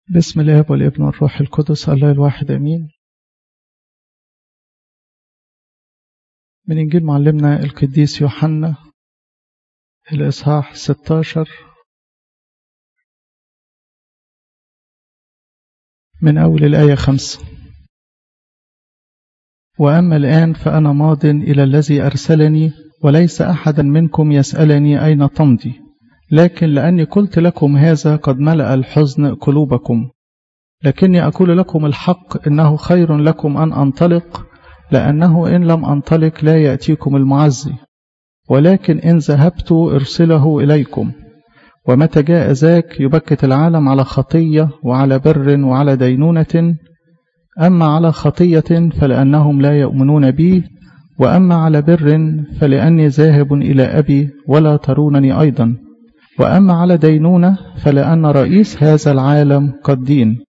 بسم الآب والابن والروح القدس الله الواحد أمين. من إنجيل معلمنا القديس يوحنا الإصحاح 16 من أول الآية 5. وأما الآن فأنا ماض إلى الذي أرسلني، وليس أحدا منكم يسألني أين تمضي، لكن لأني قلت لكم هذا قد ملأ الحزن قلوبكم. لكني أقول لكم الحق، إنه خير لكم أن أنطلق، لأنه إن لم أنطلق لا يأتيكم المعزي، ولكن إن ذهبت أرسله إليكم. ومتى جاء ذاك يبكت العالم على خطية وعلى بر وعلى دينونة. أما على خطية فلأنهم لا يؤمنون بي، وأما على بر فلأني ذاهب إلى أبي ولا ترونني أيضا، وأما على دينونة فلأن رئيس هذا العالم قد دين.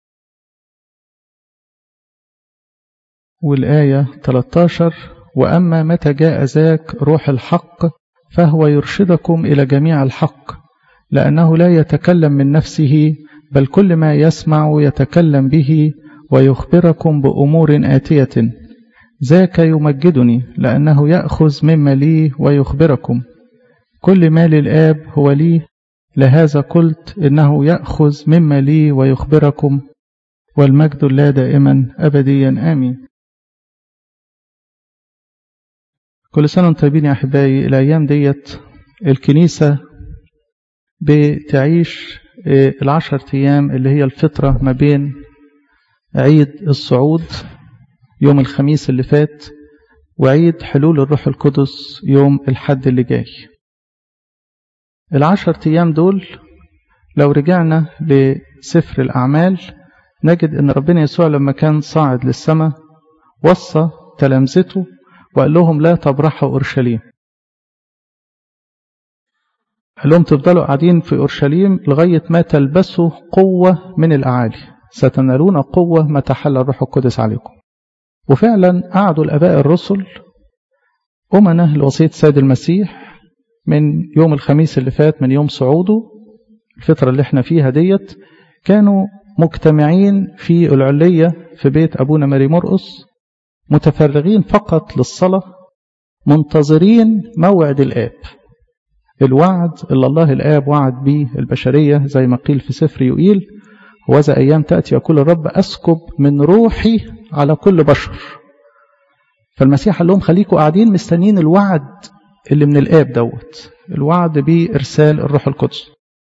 والآية 13: وأما متى جاء ذاك روح الحق فهو يرشدكم إلى جميع الحق، لأنه لا يتكلم من نفسه، بل كل ما يسمع يتكلم به، ويخبركم بأمور آتية. ذاك يمجدني، لأنه يأخذ مما لي ويخبركم. كل ما للآب هو لي، لهذا قلت إنه يأخذ مما لي ويخبركم، والمجد لا دائما أبديا آمين. كل سنة وانتم طيبين يا أحبائي. الأيام ديت الكنيسة بتعيش 10 أيام اللي هي الفترة ما بين عيد الصعود يوم الخميس اللي فات وعيد حلول الروح القدس يوم الحد اللي جاي. 10 أيام دول لو رجعنا لسفر الأعمال نجد أن ربنا يسوع لما كان صاعد للسماء وصى تلامذته وقال لهم لا تبرحوا أورشليم. قال لهم تفضلوا قاعدين في أورشليم لغاية ما تلبسوا قوة من الأعالي، ستنالون قوة ما تحل الروح القدس عليكم. وفعلا قعدوا الآباء الرسل أمنة لوصية السيد المسيح من يوم الخميس اللي فات، من يوم صعوده الفترة اللي احنا فيها ديت، كانوا مجتمعين في العلية في بيت أبونا ماري مرقس، متفرغين فقط للصلاة، منتظرين موعد الآب، الوعد اللي الله الآب وعد به البشرية زي ما قيل في سفر يوئيل: وذا أيام تأتي يقول الرب أسكب من روحي على كل بشر. فالمسيح قال لهم خليكوا قاعدين مستنين الوعد اللي من الآب دوت، الوعد بإرسال الروح القدس.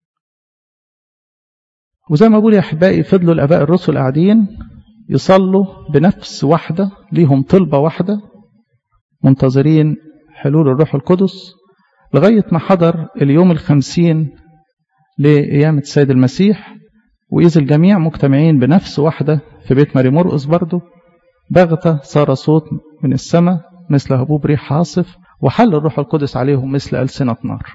وزي ما بقول يا أحبائي، فضلوا الآباء الرسل قاعدين يصلوا بنفس واحدة، ليهم طلبة واحدة، منتظرين حلول الروح القدس، لغاية ما حضر اليوم 50 لقيامة السيد المسيح. وإذ الجميع مجتمعين بنفس واحدة في بيت ماري مرقس برضه، بغتة صار صوت من السماء مثل هبوب ريح عاصف، وحل الروح القدس عليهم مثل ألسنة نار.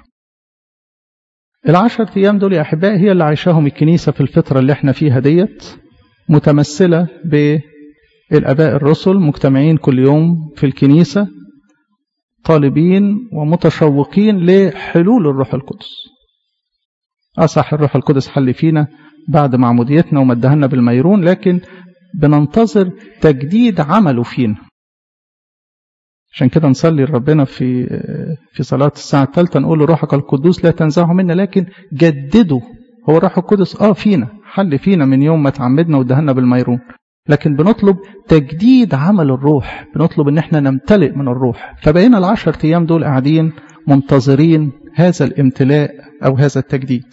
10 أيام دول يا أحبائي هي اللي عايشاهم الكنيسة في الفترة اللي احنا فيها ديت، متمثلة بالآباء الرسل مجتمعين كل يوم في الكنيسة طالبين ومتشوقين لحلول الروح القدس. صح، الروح القدس حل فينا بعد معموديتنا ومدهنا بالميرون، لكن بننتظر تجديد عمله فينا. عشان كده نصلي لربنا في صلاة الساعة 3 نقول له روحك القدوس لا تنزعه منا، لكن جدده. هو الروح القدس فينا، حل فينا من يوم ما تعمدنا ودهنا بالميرون، لكن بنطلب تجديد عمل الروح، بنطلب ان احنا نمتلئ من الروح. فبقينا 10 أيام دول قاعدين منتظرين هذا الامتلاء او هذا التجديد.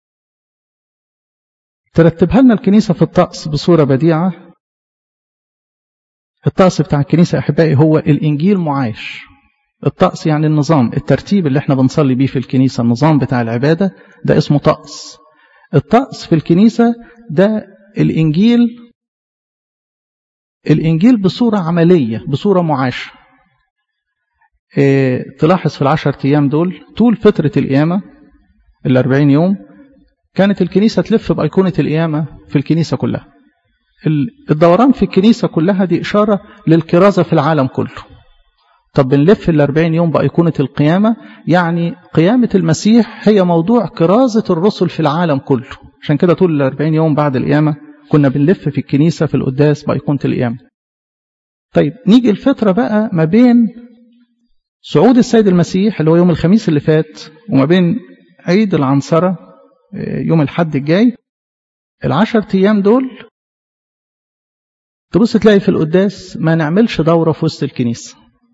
ترتبها لنا الكنيسة في الطقس بصورة بديعة. الطقس بتاع الكنيسة أحبائي هو الإنجيل معاش. الطقس يعني النظام، الترتيب اللي احنا بنصلي بيه في الكنيسة، النظام بتاع العبادة ده اسمه طقس. الطقس في الكنيسة ده الإنجيل بصورة عملية، بصورة معاشة. تلاحظ في 10 أيام دول طول فترة القيامة 40 يوم كانت الكنيسة تلف بأيقونة القيامة في الكنيسة كلها. الدوران في الكنيسة كلها دي إشارة للكرازة في العالم كله. طب بنلف 40 يوم بأيقونة القيامة، يعني قيامة المسيح هي موضوع كرازة الرسل في العالم كله. عشان كده طول 40 يوم بعد القيامة كنا بنلف في الكنيسة في القداس بأيقونة القيامة. طيب نيجي الفترة بقى ما بين صعود السيد المسيح اللي هو يوم الخميس اللي فات وما بين عيد العنصرة يوم الحد الجاي. 10 أيام دول تبص تلاقي في القداس ما نعملش دورة في وسط الكنيسة.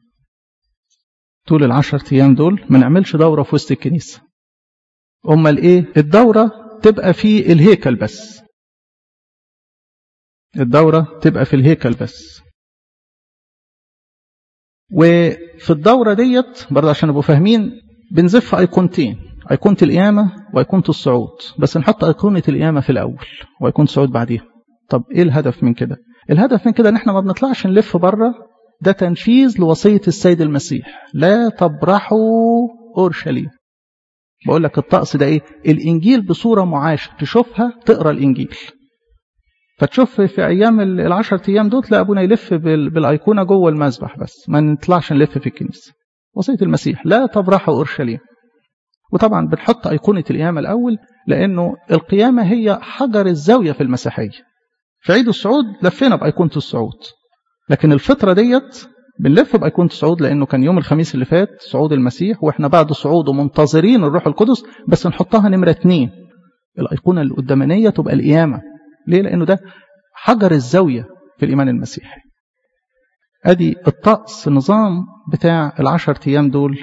طول 10 أيام دول ما نعملش دورة في وسط الكنيسة. أمال إيه؟ الدورة تبقى في الهيكل بس. الدورة تبقى في الهيكل بس. وفي الدورة ديت برضه عشان نبقوا فاهمين بنزف أيقونتين، أيقونة القيامة وأيقونة الصعود، بس نحط أيقونة القيامة في الأول وأيقونة الصعود بعديها. طب إيه الهدف من كده؟ الهدف من كده إن إحنا ما بنطلعش نلف بره، ده تنفيذ لوصية السيد المسيح، لا تبرحوا أورشليم. بقول لك الطقس ده إيه؟ الإنجيل بصورة معاشة، تشوفها تقرأ الإنجيل، فتشوف في أيام 10 أيام دول تلاقي أبونا يلف بالأيقونة جوه المذبح بس، ما نطلعش نلف في الكنيسة. وصية المسيح لا تبرحوا أورشليم. وطبعا بنحط أيقونة القيامة الأول لأنه القيامة هي حجر الزاوية في المسيحية. في عيد الصعود لفينا بأيقونة الصعود، لكن الفترة ديت بنلف بأيقونة الصعود لأنه كان يوم الخميس اللي فات صعود المسيح، وإحنا بعد صعوده منتظرين الروح القدس، بس نحطها نمرة 2. الأيقونة القدامانية تبقى القيامة. ليه؟ لأنه ده حجر الزاوية في الإيمان المسيحي. أدي الطقس النظام بتاع 10 أيام دول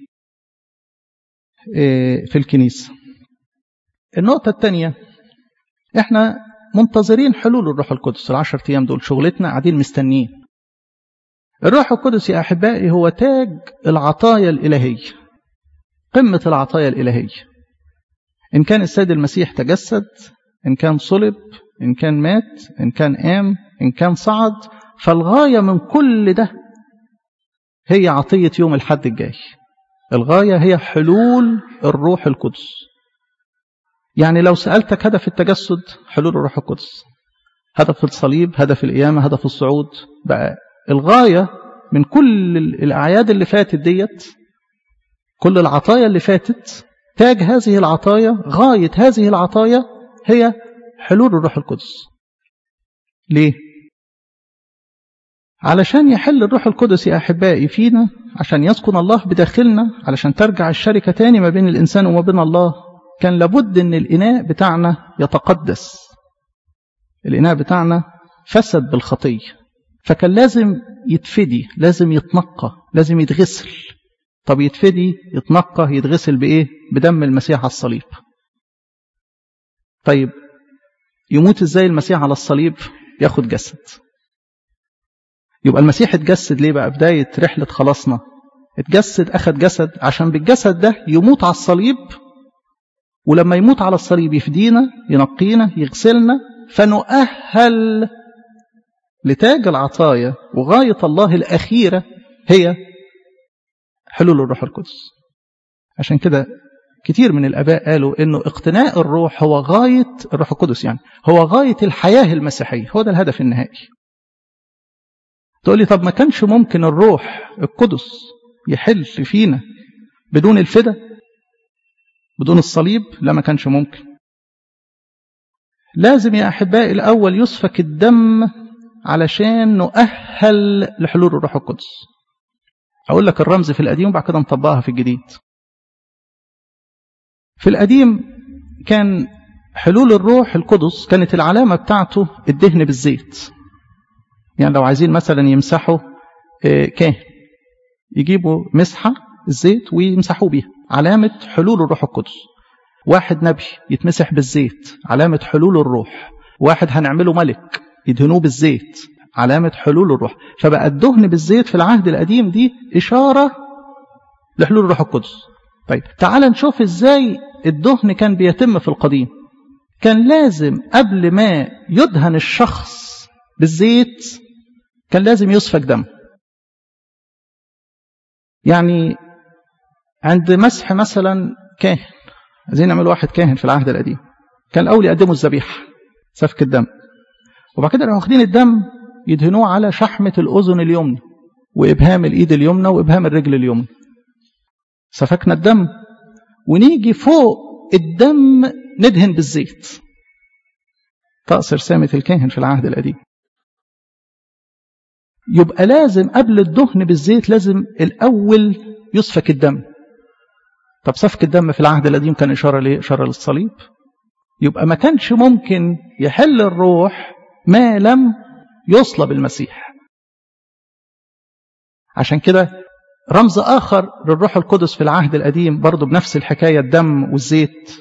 في الكنيسة. النقطة الثانية، إحنا منتظرين حلول الروح القدس. 10 أيام دول شغلتنا قاعدين مستنيين. الروح القدس يا أحبائي هو تاج العطايا الإلهية، قمة العطايا الإلهية. إن كان السيد المسيح تجسد، إن كان صلب، إن كان مات، إن كان قام، إن كان صعد، فالغاية من كل ده هي عطية يوم الحد الجاي. الغاية هي حلول الروح القدس. يعني لو سألتك هدف التجسد حلول الروح القدس، هدف الصليب، هدف القيامة، هدف الصعود، بقى الغاية من كل الأعياد اللي فاتت ديت، كل العطايا اللي فاتت، تاج هذه العطايا، غاية هذه العطايا هي حلول الروح القدس. ليه؟ علشان يحل الروح القدس يا أحبائي فينا، عشان يسكن الله بداخلنا، علشان ترجع الشركة تاني ما بين الإنسان وما بين الله، كان لابد أن الإناء بتاعنا يتقدس. الإناء بتاعنا فسد بالخطية، فكان لازم يتفدي، لازم يتنقى، لازم يتغسل. طب يتفدي، يتنقى، يتغسل بإيه؟ بدم المسيح على الصليب. طيب يموت إزاي المسيح على الصليب؟ ياخد جسد. يبقى المسيح اتجسد ليه بقى؟ بداية رحلة خلاصنا اتجسد، أخد جسد عشان بالجسد ده يموت على الصليب، ولما يموت على الصليب يفدينا، ينقينا، يغسلنا، فنؤهل لتاج العطايا. وغاية الله الأخيرة هي حلول الروح القدس. عشان كده كتير من الآباء قالوا إنه اقتناء الروح هو غاية الروح القدس، يعني هو غاية الحياة المسيحية، هو ده الهدف النهائي. تقول لي طب ما كانش ممكن الروح القدس يحل فينا بدون الفداء، بدون الصليب؟ لا، ما كانش ممكن. لازم يا أحبائي الأول يسفك الدم علشان نؤهل لحلول الروح القدس. أقول لك الرمز في القديم وبعد كده نطبقها في الجديد. في القديم كان حلول الروح القدس كانت العلامة بتاعته الدهن بالزيت. يعني لو عايزين مثلا يمسحوا كاهن، يجيبوا مسحة الزيت ويمسحوا بيها، علامة حلول الروح القدس. واحد نبي يتمسح بالزيت، علامة حلول الروح. واحد هنعمله ملك يدهنوه بالزيت، علامة حلول الروح. فبقى الدهن بالزيت في العهد القديم دي إشارة لحلول الروح القدس. طيب تعال نشوف إزاي الدهن كان بيتم في القديم. كان لازم قبل ما يدهن الشخص بالزيت كان لازم يسفك دم. يعني عند مسح مثلا كاهن، عايزين نعمل واحد كاهن في العهد القديم، كان الأول يقدموا الذبيحة سفك الدم، وبعد كده واخدين الدم يدهنوه على شحمة الأذن اليمنى وإبهام الإيد اليمنى وإبهام الرجل اليمنى. سفكنا الدم ونيجي فوق الدم ندهن بالزيت. طقس رسامة الكاهن في العهد القديم. يبقى لازم قبل الدهن بالزيت لازم الأول يسفك الدم. طب سفك الدم في العهد القديم كان إشارة ليه؟ إشارة للصليب. يبقى ما كانش ممكن يحل الروح ما لم يصلب المسيح. عشان كده رمز آخر للروح القدس في العهد القديم برضو بنفس الحكاية الدم والزيت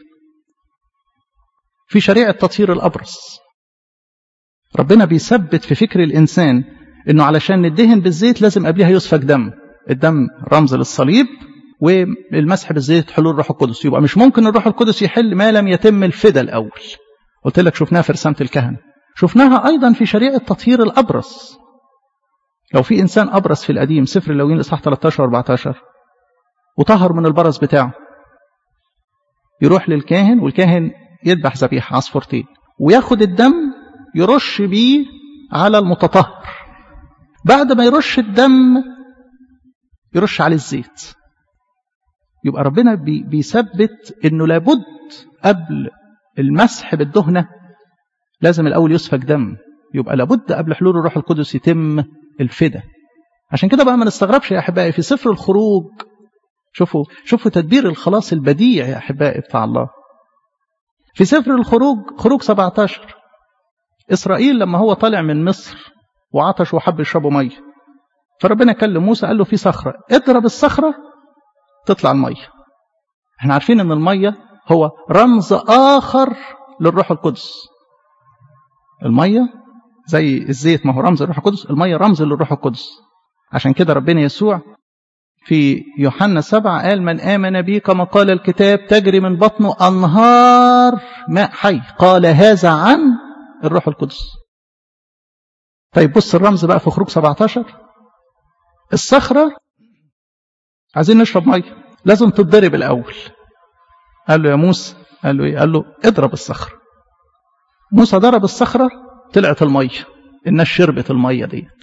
في شريعة تطهير الأبرص. ربنا بيثبت في فكر الإنسان إنه علشان ندهن بالزيت لازم قبلها يسفك دم. الدم رمز للصليب، والمسح بالزيت حلول الروح القدس. يبقى مش ممكن الروح القدس يحل ما لم يتم الفداء الأول. قلت لك شفناها في رسامة الكهنة، شفناها أيضا في شريعة تطهير الأبرص. لو في إنسان أبرص في القديم، سفر اللاويين الإصحاح 13 و14، وطهر من البرص بتاعه، يروح للكاهن والكاهن يذبح ذبيحة عصفورتين وياخد الدم يرش بيه على المتطهر. بعد ما يرش الدم يرش عليه الزيت. يبقى ربنا بيثبت انه لابد قبل المسح بالدهنة لازم الاول يسفك دم. يبقى لابد قبل حلول الروح القدس يتم الفداء. عشان كده بقى ما نستغربش يا احبائي في سفر الخروج، شوفوا تدبير الخلاص البديع يا احبائي بتاع الله. في سفر الخروج، خروج 17، اسرائيل لما هو طالع من مصر وعطش وحب يشربوا ميه، فربنا كلم موسى قال له في صخرة، اضرب الصخرة تطلع المية. احنا عارفين ان المية هو رمز آخر للروح القدس. المية زي الزيت ما هو رمز للروح القدس، المية رمز للروح القدس. عشان كده ربنا يسوع في يوحنا 7 قال من آمن بي كما قال الكتاب تجري من بطنه أنهار ماء حي. قال هذا عن الروح القدس. طيب بص الرمز بقى في خروج 17، الصخرة عايزين نشرب مية لازم تتضرب الأول. قال له يا موسى، قال له إيه؟ قال له اضرب الصخرة. موسى ضرب الصخرة طلعت المية، الناس شربت المية ديت.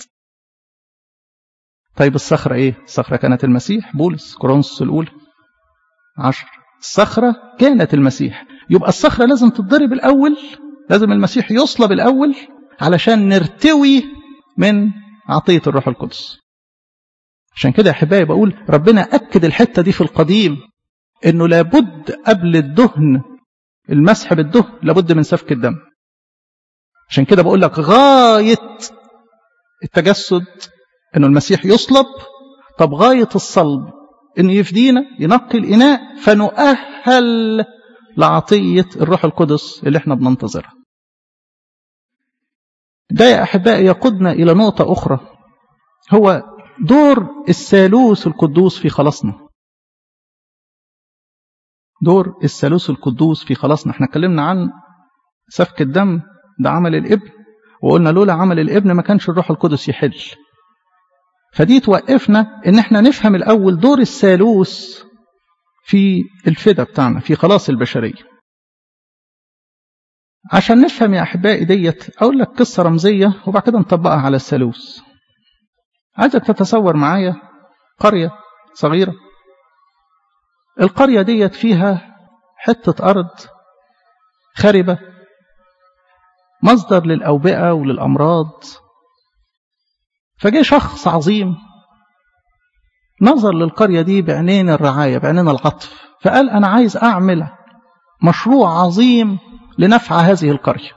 طيب الصخرة ايه؟ الصخرة كانت المسيح. بولس كورنثوس الأولى 10 الصخرة كانت المسيح. يبقى الصخرة لازم تتضرب الأول، لازم المسيح يصلب الأول علشان نرتوي من عطية الروح القدس. عشان كده يا احبائي بقول ربنا أكد الحتة دي في القديم انه لابد قبل الدهن المسح بالدهن لابد من سفك الدم. عشان كده بقول لك غاية التجسد انه المسيح يصلب. طب غاية الصلب انه يفدينا ينقي الإناء فنؤهل لعطية الروح القدس اللي احنا بننتظرها. ده يا أحبائي يقودنا إلى نقطة أخرى، هو دور الثالوث القدوس في خلاصنا. دور الثالوث القدوس في خلاصنا. احنا اتكلمنا عن سفك الدم، ده عمل الابن، وقلنا لولا عمل الابن ما كانش الروح القدس يحل. فدي توقفنا ان احنا نفهم الاول دور الثالوث في الفداء بتاعنا في خلاص البشرية. عشان نفهم يا احبائي ديت اقول لك قصة رمزية وبعد كده نطبقها على الثالوث. عايزك تتصور معايا قرية صغيرة، القرية ديت فيها حتة أرض خربة مصدر للأوبئة وللأمراض. فجاء شخص عظيم نظر للقرية دي بعينين الرعاية، بعينين العطف، فقال أنا عايز أعمل مشروع عظيم لنفع هذه القرية.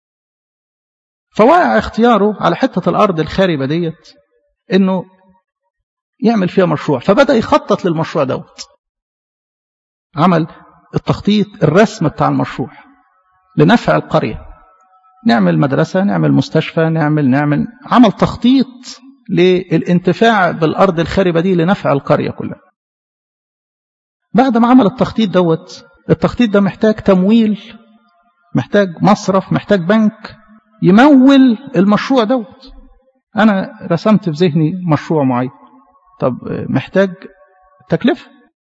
فوقع اختياره على حتة الأرض الخاربة ديت إنه يعمل فيها مشروع. فبدأ يخطط للمشروع دوت، عمل التخطيط الرسم بتاع المشروع لنفع القرية. نعمل مدرسة، نعمل مستشفى، نعمل عمل تخطيط للانتفاع بالأرض الخاربة دي لنفع القرية كلها. بعد ما عمل التخطيط دوت، التخطيط ده محتاج تمويل، محتاج مصرف، محتاج بنك يمول المشروع دوت. أنا رسمت في ذهني مشروع معين، طب محتاج تكلفة،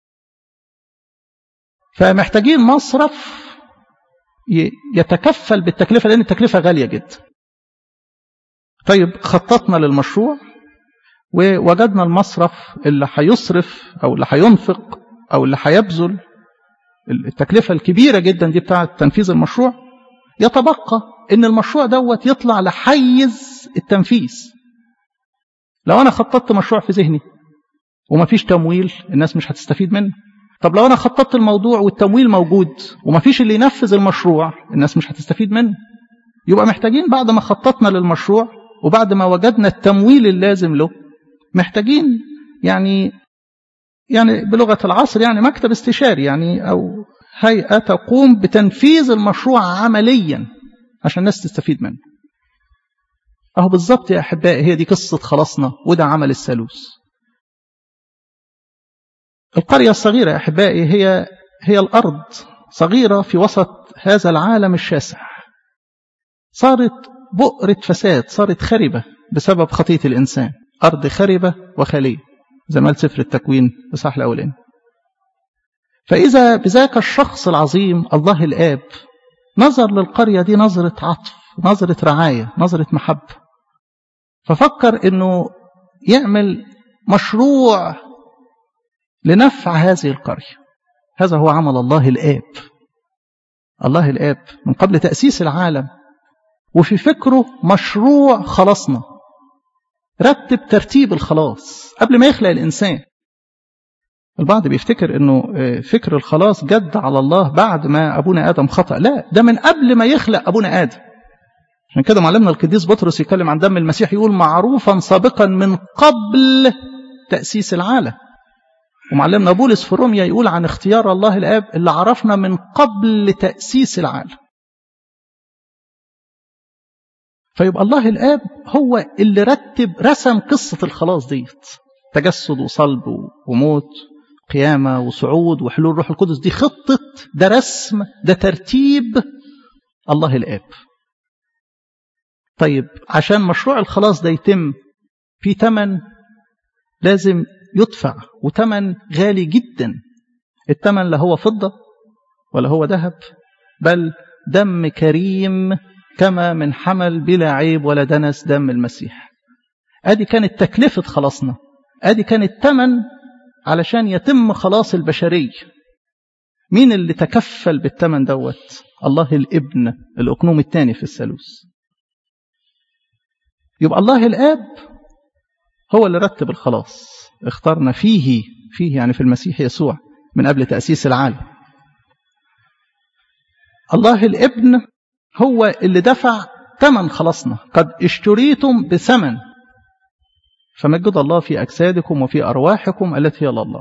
فمحتاجين مصرف يتكفل بالتكلفة لأن التكلفة غالية جدا. طيب خططنا للمشروع ووجدنا المصرف اللي هيصرف أو اللي هينفق أو اللي هيبذل التكلفة الكبيرة جدا دي بتاعة تنفيذ المشروع. يتبقى ان المشروع دوت يطلع لحيز التنفيذ. لو انا خططت مشروع في ذهني ومفيش تمويل، الناس مش هتستفيد منه. طب لو انا خططت الموضوع والتمويل موجود ومفيش اللي ينفذ المشروع، الناس مش هتستفيد منه. يبقى محتاجين بعد ما خططنا للمشروع وبعد ما وجدنا التمويل اللازم له، محتاجين يعني بلغة العصر مكتب استشاري أو هيئة تقوم بتنفيذ المشروع عمليا عشان الناس تستفيد منه. أهو بالضبط يا أحبائي، هي دي قصة خلاصنا، وده عمل الثالوث. القرية الصغيرة يا أحبائي هي الأرض، صغيرة في وسط هذا العالم الشاسع، صارت بؤرة فساد، صارت خربة بسبب خطية الإنسان. أرض خربة وخالية زي ما قال سفر التكوين الإصحاح الأولاني. فإذا بذاك الشخص العظيم الله الآب نظر للقرية دي نظرة عطف، نظرة رعاية، نظرة محبة، ففكر إنه يعمل مشروع لنفع هذه القرية. هذا هو عمل الله الآب. الله الآب من قبل تأسيس العالم وفي فكره مشروع خلاصنا، رتب ترتيب الخلاص قبل ما يخلق الإنسان. البعض بيفتكر أنه فكر الخلاص جد على الله بعد ما أبونا آدم خطأ. لا، ده من قبل ما يخلق أبونا آدم. عشان كده معلمنا القديس بطرس يتكلم عن دم المسيح، يقول معروفا سابقا من قبل تأسيس العالم. ومعلمنا بولس في روميا يقول عن اختيار الله الآب اللي عرفنا من قبل تأسيس العالم. فيبقى الله الآب هو اللي رسم قصة الخلاص ديت، تجسد وصلب وموت، قيامة وصعود وحلول روح القدس. دي خطة، ده رسم، ده ترتيب الله الآب. طيب عشان مشروع الخلاص ده يتم، في ثمن لازم يدفع، وثمن غالي جدا. الثمن لا هو فضة ولا هو ذهب، بل دم كريم كما من حمل بلا عيب ولا دنس دم المسيح. ادي كانت تكلفة خلاصنا، ادي كانت ثمن علشان يتم خلاص البشرية. مين اللي تكفل بالثمن دوت؟ الله الابن، الأقنوم الثاني في الثالوث. يبقى الله الآب هو اللي رتب الخلاص، اختارنا فيه في المسيح يسوع من قبل تأسيس العالم. الله الابن هو اللي دفع ثمن خلاصنا، قد اشتريتم بثمن فمجد الله في أجسادكم وفي أرواحكم التي هي لله.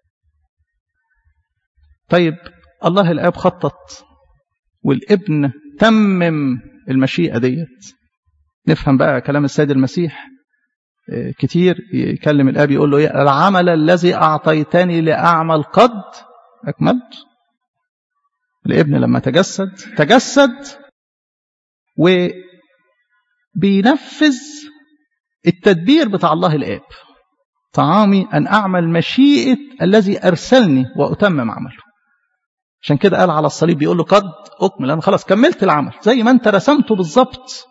طيب الله الآب خطط والابن تمم المشيئة ديت. نفهم بقى كلام السيد المسيح كتير، يكلم الآب يقول له العمل الذي أعطيتني لأعمل قد أكملت. الابن لما تجسد وبينفذ التدبير بتاع الله الآب. طعامي أن أعمل مشيئة الذي أرسلني وأتمم عمله. عشان كده قال على الصليب بيقول له قد أكمل، أنا خلاص كملت العمل زي ما أنت رسمته بالضبط.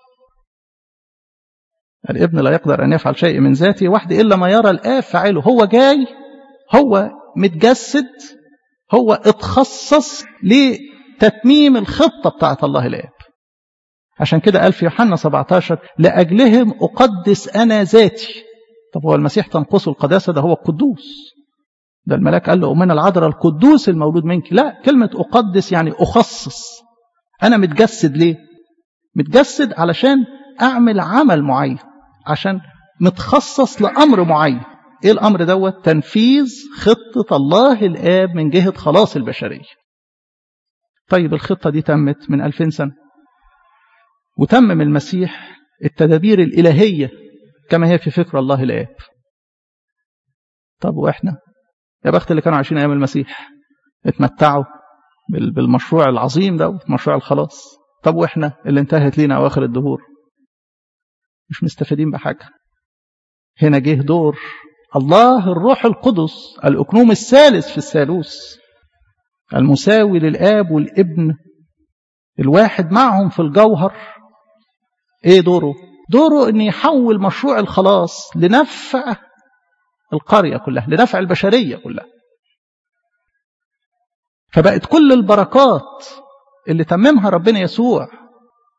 الابن لا يقدر أن يفعل شيء من ذاته وحده إلا ما يرى الآب فعله. هو جاي، هو متجسد، هو اتخصص لتتميم الخطة بتاعت الله الآب. عشان كده قال في يوحنا 17 لأجلهم أقدس أنا ذاتي. طب هو المسيح تنقصه القداسة؟ ده هو القدوس، ده الملاك قال له من العذراء القدوس المولود منك. لا، كلمة أقدس يعني أخصص. أنا متجسد ليه؟ متجسد علشان أعمل عمل معين، عشان متخصص لأمر معين. إيه الأمر دوت؟ تنفيذ خطة الله الآب من جهة خلاص البشرية. طيب الخطة دي تمت من 2000 سنة، وتمم المسيح التدابير الإلهية كما هي في فكر الله الآب. طب وإحنا يا بخت اللي كانوا عايشين أيام المسيح، اتمتعوا بالمشروع العظيم ده، مشروع الخلاص. طب وإحنا اللي انتهت لينا أواخر الدهور مش مستفيدين بحاجة. هنا جه دور الله الروح القدس، الأقنوم الثالث في الثالوث، المساوي للآب والابن، الواحد معهم في الجوهر. ايه دوره؟ دوره ان يحول مشروع الخلاص لنفع القرية كلها، لنفع البشرية كلها. فبقت كل البركات اللي تممها ربنا يسوع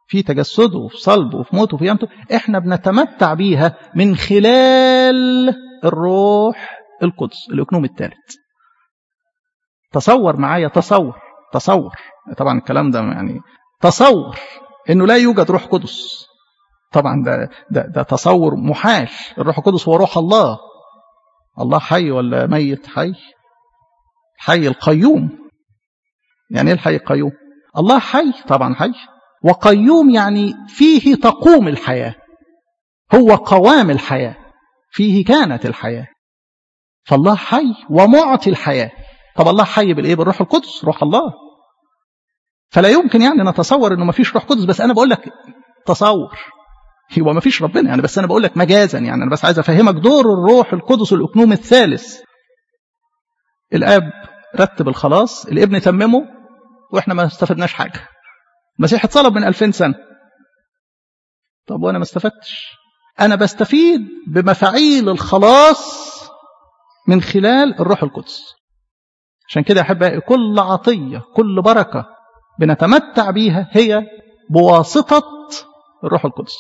في تجسده وفي صلبه وفي موته وفي قيامته، احنا بنتمتع بيها من خلال الروح القدس الأقنوم الثالث. تصور معايا، تصور طبعا الكلام ده يعني تصور انه لا يوجد روح قدس. طبعا ده تصور محال. الروح القدس هو روح الله. الله حي ولا ميت؟ حي القيوم. يعني ايه الحي القيوم؟ الله حي طبعا حي، وقيوم يعني فيه تقوم الحياة، هو قوام الحياة، فيه كانت الحياة. فالله حي ومعطي الحياة. طب الله حي بالايه؟ بالروح القدس، روح الله. فلا يمكن يعني نتصور انه ما فيش روح قدس، بس انا بقول لك تصور، هو ما فيش ربنا يعني، بس انا بقول لك مجازا يعني، انا بس عايز افهمك دور الروح القدس الأقنوم الثالث. الاب رتب الخلاص، الابن تممه، واحنا ما استفدناش حاجه. المسيح اتصلب من 2000 سنه. طب وانا ما استفدتش. انا بستفيد بمفاعيل الخلاص من خلال الروح القدس. عشان كده احب كل عطيه كل بركه بنتمتع بيها هي بواسطه الروح القدس.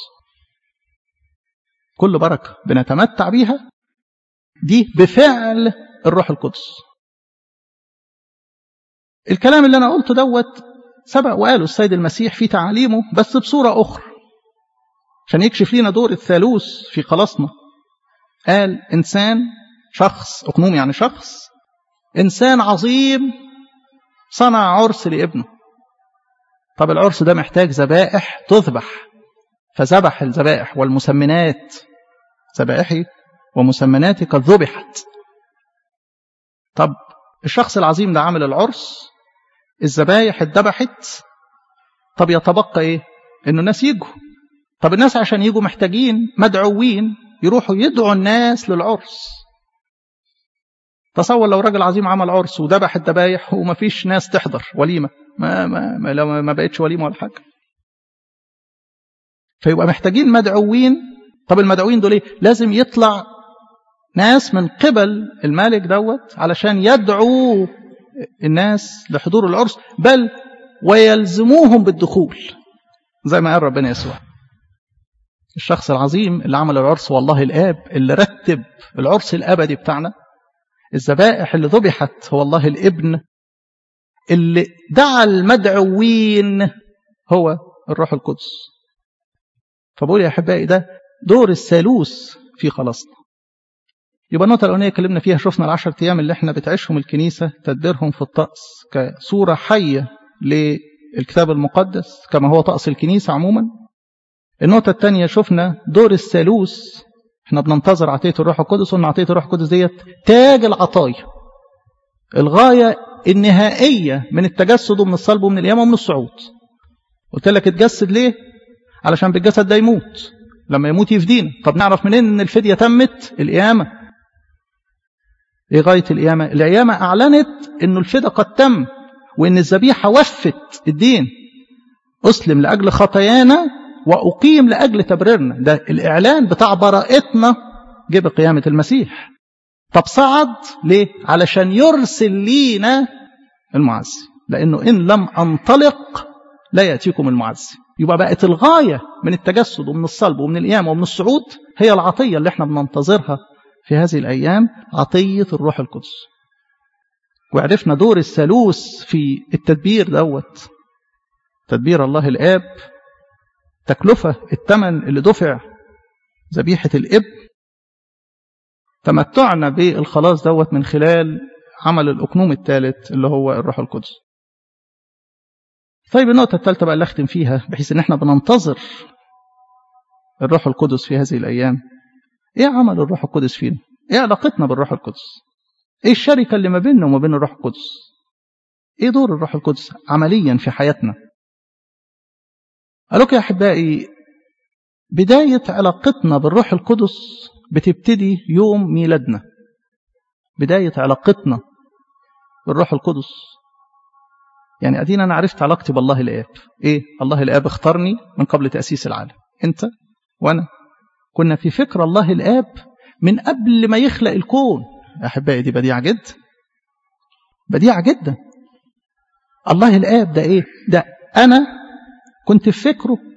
كل بركه بنتمتع بيها دي بفعل الروح القدس. الكلام اللي أنا قلته دوت سبق وقاله السيد المسيح في تعاليمه، بس بصورة أخرى عشان يكشف لنا دور الثالوث في خلاصنا. قال إنسان، شخص أقنوم يعني شخص، إنسان عظيم صنع عرس لابنه. طب العرس ده محتاج ذبائح تذبح، فذبح الذبائح والمسمنات. ذبائحي ومسمناتي قد ذبحت. طب الشخص العظيم ده عمل العرس، الذبائح اتذبحت، طب يتبقى ايه؟ انه الناس يجوا. طب الناس عشان يجوا محتاجين مدعوين يروحوا يدعوا الناس للعرس. تصور لو راجل عظيم عمل عرس وذبح الذبائح ومفيش ناس تحضر وليمه، ما بقتش وليمه ولا حاجه. فيبقى محتاجين مدعوين. طب المدعوين دول ايه؟ لازم يطلع ناس من قبل الملك دوت علشان يدعوا الناس لحضور العرس، بل ويلزموهم بالدخول زي ما قال ربنا يسوع. الشخص العظيم اللي عمل العرس والله الآب، اللي رتب العرس الأبدي بتاعنا. الذبائح اللي ذبحت هو الله الابن، اللي دعا المدعوين هو الروح القدس. فبقول يا أحبائي ده دور الثالوث في خلاصنا. يبقى النقطة الأولانية اتكلمنا فيها، شفنا ال10 أيام اللي احنا بتعيشهم الكنيسة تدبيرهم في الطقس كصورة حية للكتاب المقدس كما هو طقس الكنيسة عموما. النقطة الثانية شفنا دور الثالوث. احنا بننتظر عطية الروح القدس، وان عطية الروح القدس ديت تاج العطايا، الغاية النهائية من التجسد ومن الصلب ومن القيامة ومن الصعود. قلت لك اتجسد ليه؟ علشان بالجسد ده يموت، لما يموت يفدينا. طب نعرف منين ان الفدية تمت؟ القيامة. ايه غاية القيامة؟ القيامة اعلنت انه الفداء قد تم، وان الذبيحة وفت الدين. اسلم لاجل خطايانا واقيم لاجل تبريرنا. ده الاعلان بتاع براءتنا جه بقيامة المسيح. طب صعد ليه؟ علشان يرسل لينا المعزي، لانه ان لم انطلق لا ياتيكم المعزي. يبقى بقت الغاية من التجسد ومن الصلب ومن القيامة ومن الصعود هي العطية اللي احنا بننتظرها في هذه الأيام، عطية الروح القدس. وعرفنا دور الثالوث في التدبير دوت، تدبير الله الآب، تكلفة الثمن اللي دفع ذبيحة الابن، تمتعنا بالخلاص دوت من خلال عمل الأقنوم الثالث اللي هو الروح القدس. طيب النقطة الثالثة بقى اللي أختم فيها، بحيث إن احنا بننتظر الروح القدس في هذه الأيام. إيه عمل الروح القدس فينا؟ إيه علاقتنا بالروح القدس؟ إيه الشركة اللي ما بيننا وما بين الروح القدس؟ إيه دور الروح القدس عمليا في حياتنا؟ قالوا يا أحبائي، بداية علاقتنا بالروح القدس بتبتدي يوم ميلادنا. بداية علاقتنا بالروح القدس يعني أدينا أنا عرفت علاقتي بالله الآب. إيه؟ الله الآب اختارني من قبل تأسيس العالم. أنت وأنا كنا في فكر الله الآب من قبل ما يخلق الكون. يا أحبائي دي بديعة جدا، بديعة جدا. الله الآب ده إيه؟ ده أنا كنت في فكره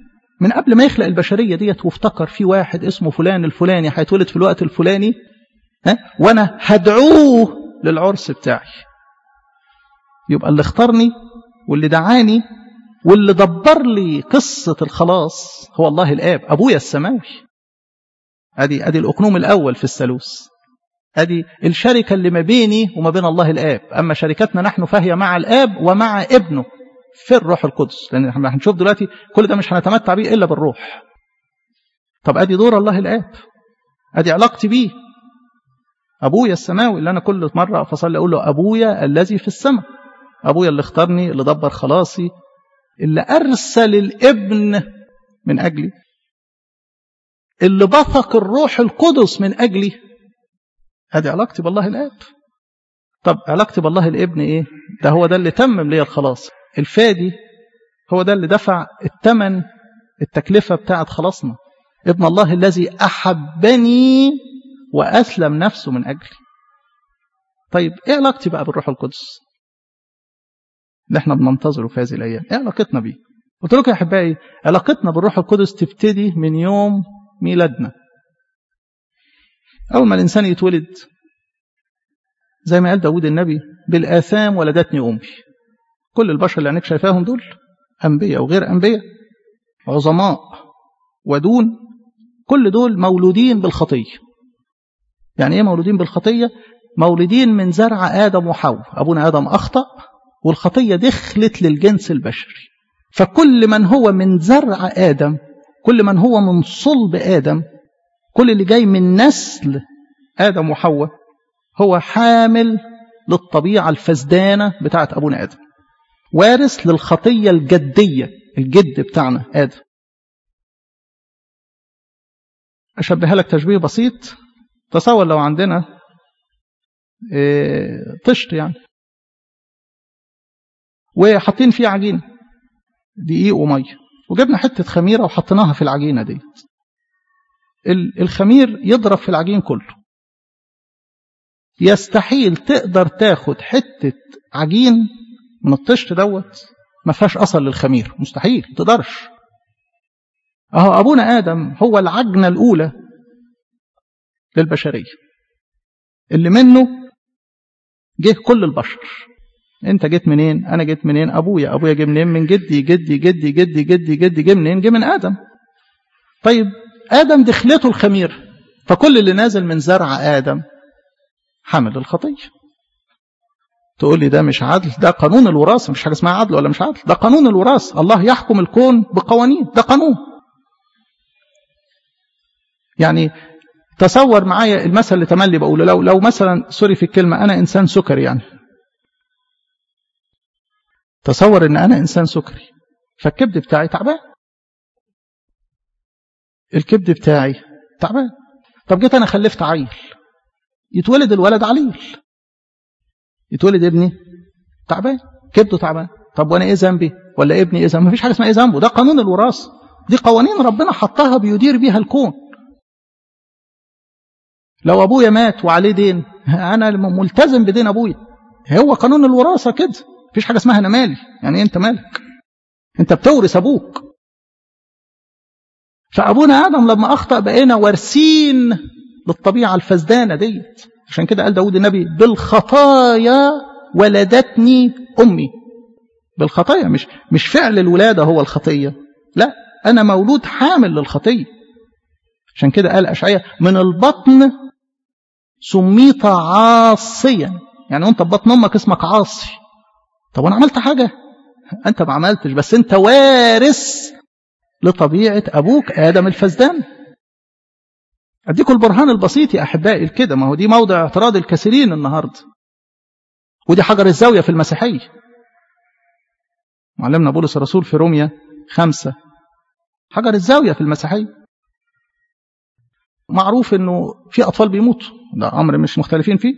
من قبل ما يخلق البشرية ديت وافتكر في واحد اسمه فلان الفلاني هيتولد في الوقت الفلاني، وانا هدعوه للعرس بتاعي. يبقى اللي اختارني واللي دعاني واللي دبر لي قصة الخلاص هو الله الآب، أبويا السماوي. ادي الأقنوم الأول في الثالوث، ادي الشركة اللي ما بيني وما بين الله الآب. أما شركتنا نحن فهي مع الآب ومع ابنه في الروح القدس، لأن احنا هنشوف دلوقتي كل ده مش هنتمتع بيه إلا بالروح. طب ادي دور الله الآب، ادي علاقتي بيه، أبويا السماوي اللي أنا كل مرة فصلي أقول له أبويا الذي في السماء. أبويا اللي اختارني، اللي دبر خلاصي، اللي أرسل الابن من أجلي، اللي بثق الروح القدس من أجلي. هذه علاقتي بالله الآب. طب علاقتي بالله الابن إيه؟ ده هو ده اللي تمم لي الخلاص، الفادي، هو ده اللي دفع الثمن، التكلفة بتاعت خلاصنا. ابن الله الذي أحبني وأسلم نفسه من أجلي. طيب إيه علاقتي بقى بالروح القدس اللي احنا بننتظره في هذه الأيام؟ إيه علاقتنا بيه؟ قلت لكم يا أحبائي علاقتنا بالروح القدس تبتدي من يوم ميلادنا. أول ما الإنسان يتولد زي ما قال داود النبي بالآثام ولدتني أمي. كل البشر اللي عينك شايفاهم دول أنبياء وغير أنبياء، عظماء ودون، كل دول مولودين بالخطية. يعني إيه مولودين بالخطية؟ مولودين من زرع آدم وحواء. أبونا آدم أخطأ والخطية دخلت للجنس البشري، فكل من هو من زرع آدم، كل من هو من صلب آدم، كل اللي جاي من نسل آدم وحواء هو حامل للطبيعة الفسدانة بتاعت أبونا آدم، وارث للخطية الجدية، الجد بتاعنا آدم. أشبهها لك تشبيه بسيط. تصور لو عندنا طشت يعني، وحاطين فيه عجينة دقيق ومية، وجبنا حتة خميرة وحطيناها في العجينة دي، الخمير يضرب في العجين كله. يستحيل تقدر تاخد حتة عجين من الطشت دوت ما فيهاش أثر للخمير، مستحيل، تقدرش. أهو أبونا آدم هو العجنة الأولى للبشرية اللي منه جه كل البشر. انت جيت منين؟ انا جيت منين؟ ابويا جه منين؟ من جدي جدي جدي جدي جدي جدي جه منين؟ جه من آدم. طيب آدم دخلته الخمير، فكل اللي نازل من زرع آدم حمل الخطية. تقول لي ده مش عدل، ده قانون الوراثة، مش حاجة اسمها عدل ولا مش عدل، ده قانون الوراثة. الله يحكم الكون بقوانين، ده قانون. يعني تصور معايا المثل اللي تملي بقوله، لو مثلا سوري في الكلمة أنا إنسان سكري، يعني تصور إن أنا إنسان سكري، فالكبد بتاعي تعبان، الكبد بتاعي تعبان. طب جيت أنا خلفت عيل، يتولد الولد عليل، يتولد ابني تعبان، كبده تعبان. طب وأنا إيه ذنبي؟ ولا ابني إيه ذنبه؟ مفيش حاجة اسمها إيه ذنبه، ده قانون الوراثة، دي قوانين ربنا حطها بيدير بيها الكون. لو أبويا مات وعليه دين، أنا ملتزم بدين أبويا، هو قانون الوراثة كده. مفيش حاجة اسمها أنا مالي. يعني إيه أنت مالك؟ أنت بتورث أبوك. فأبونا آدم لما أخطأ بقينا وارثين للطبيعة الفسدانة ديت. عشان كده قال داود النبي بالخطايا ولدتني أمي. بالخطايا، مش فعل الولادة هو الخطية، لا، أنا مولود حامل للخطية. عشان كده قال أشعياء من البطن سميت عاصيا. يعني أنت ببطن أمك اسمك عاصي. طب وأنا عملت حاجة؟ أنت ما عملتش، بس أنت وارث لطبيعة أبوك آدم الفسدان. أديكم البرهان البسيط يا أحبائي كده، ما هو دي موضع اعتراض الكثيرين النهاردة، ودي حجر الزاوية في المسيحية. معلمنا بولس الرسول في روميا 5 حجر الزاوية في المسيحية. معروف أنه في أطفال بيموتوا، ده أمر مش مختلفين فيه،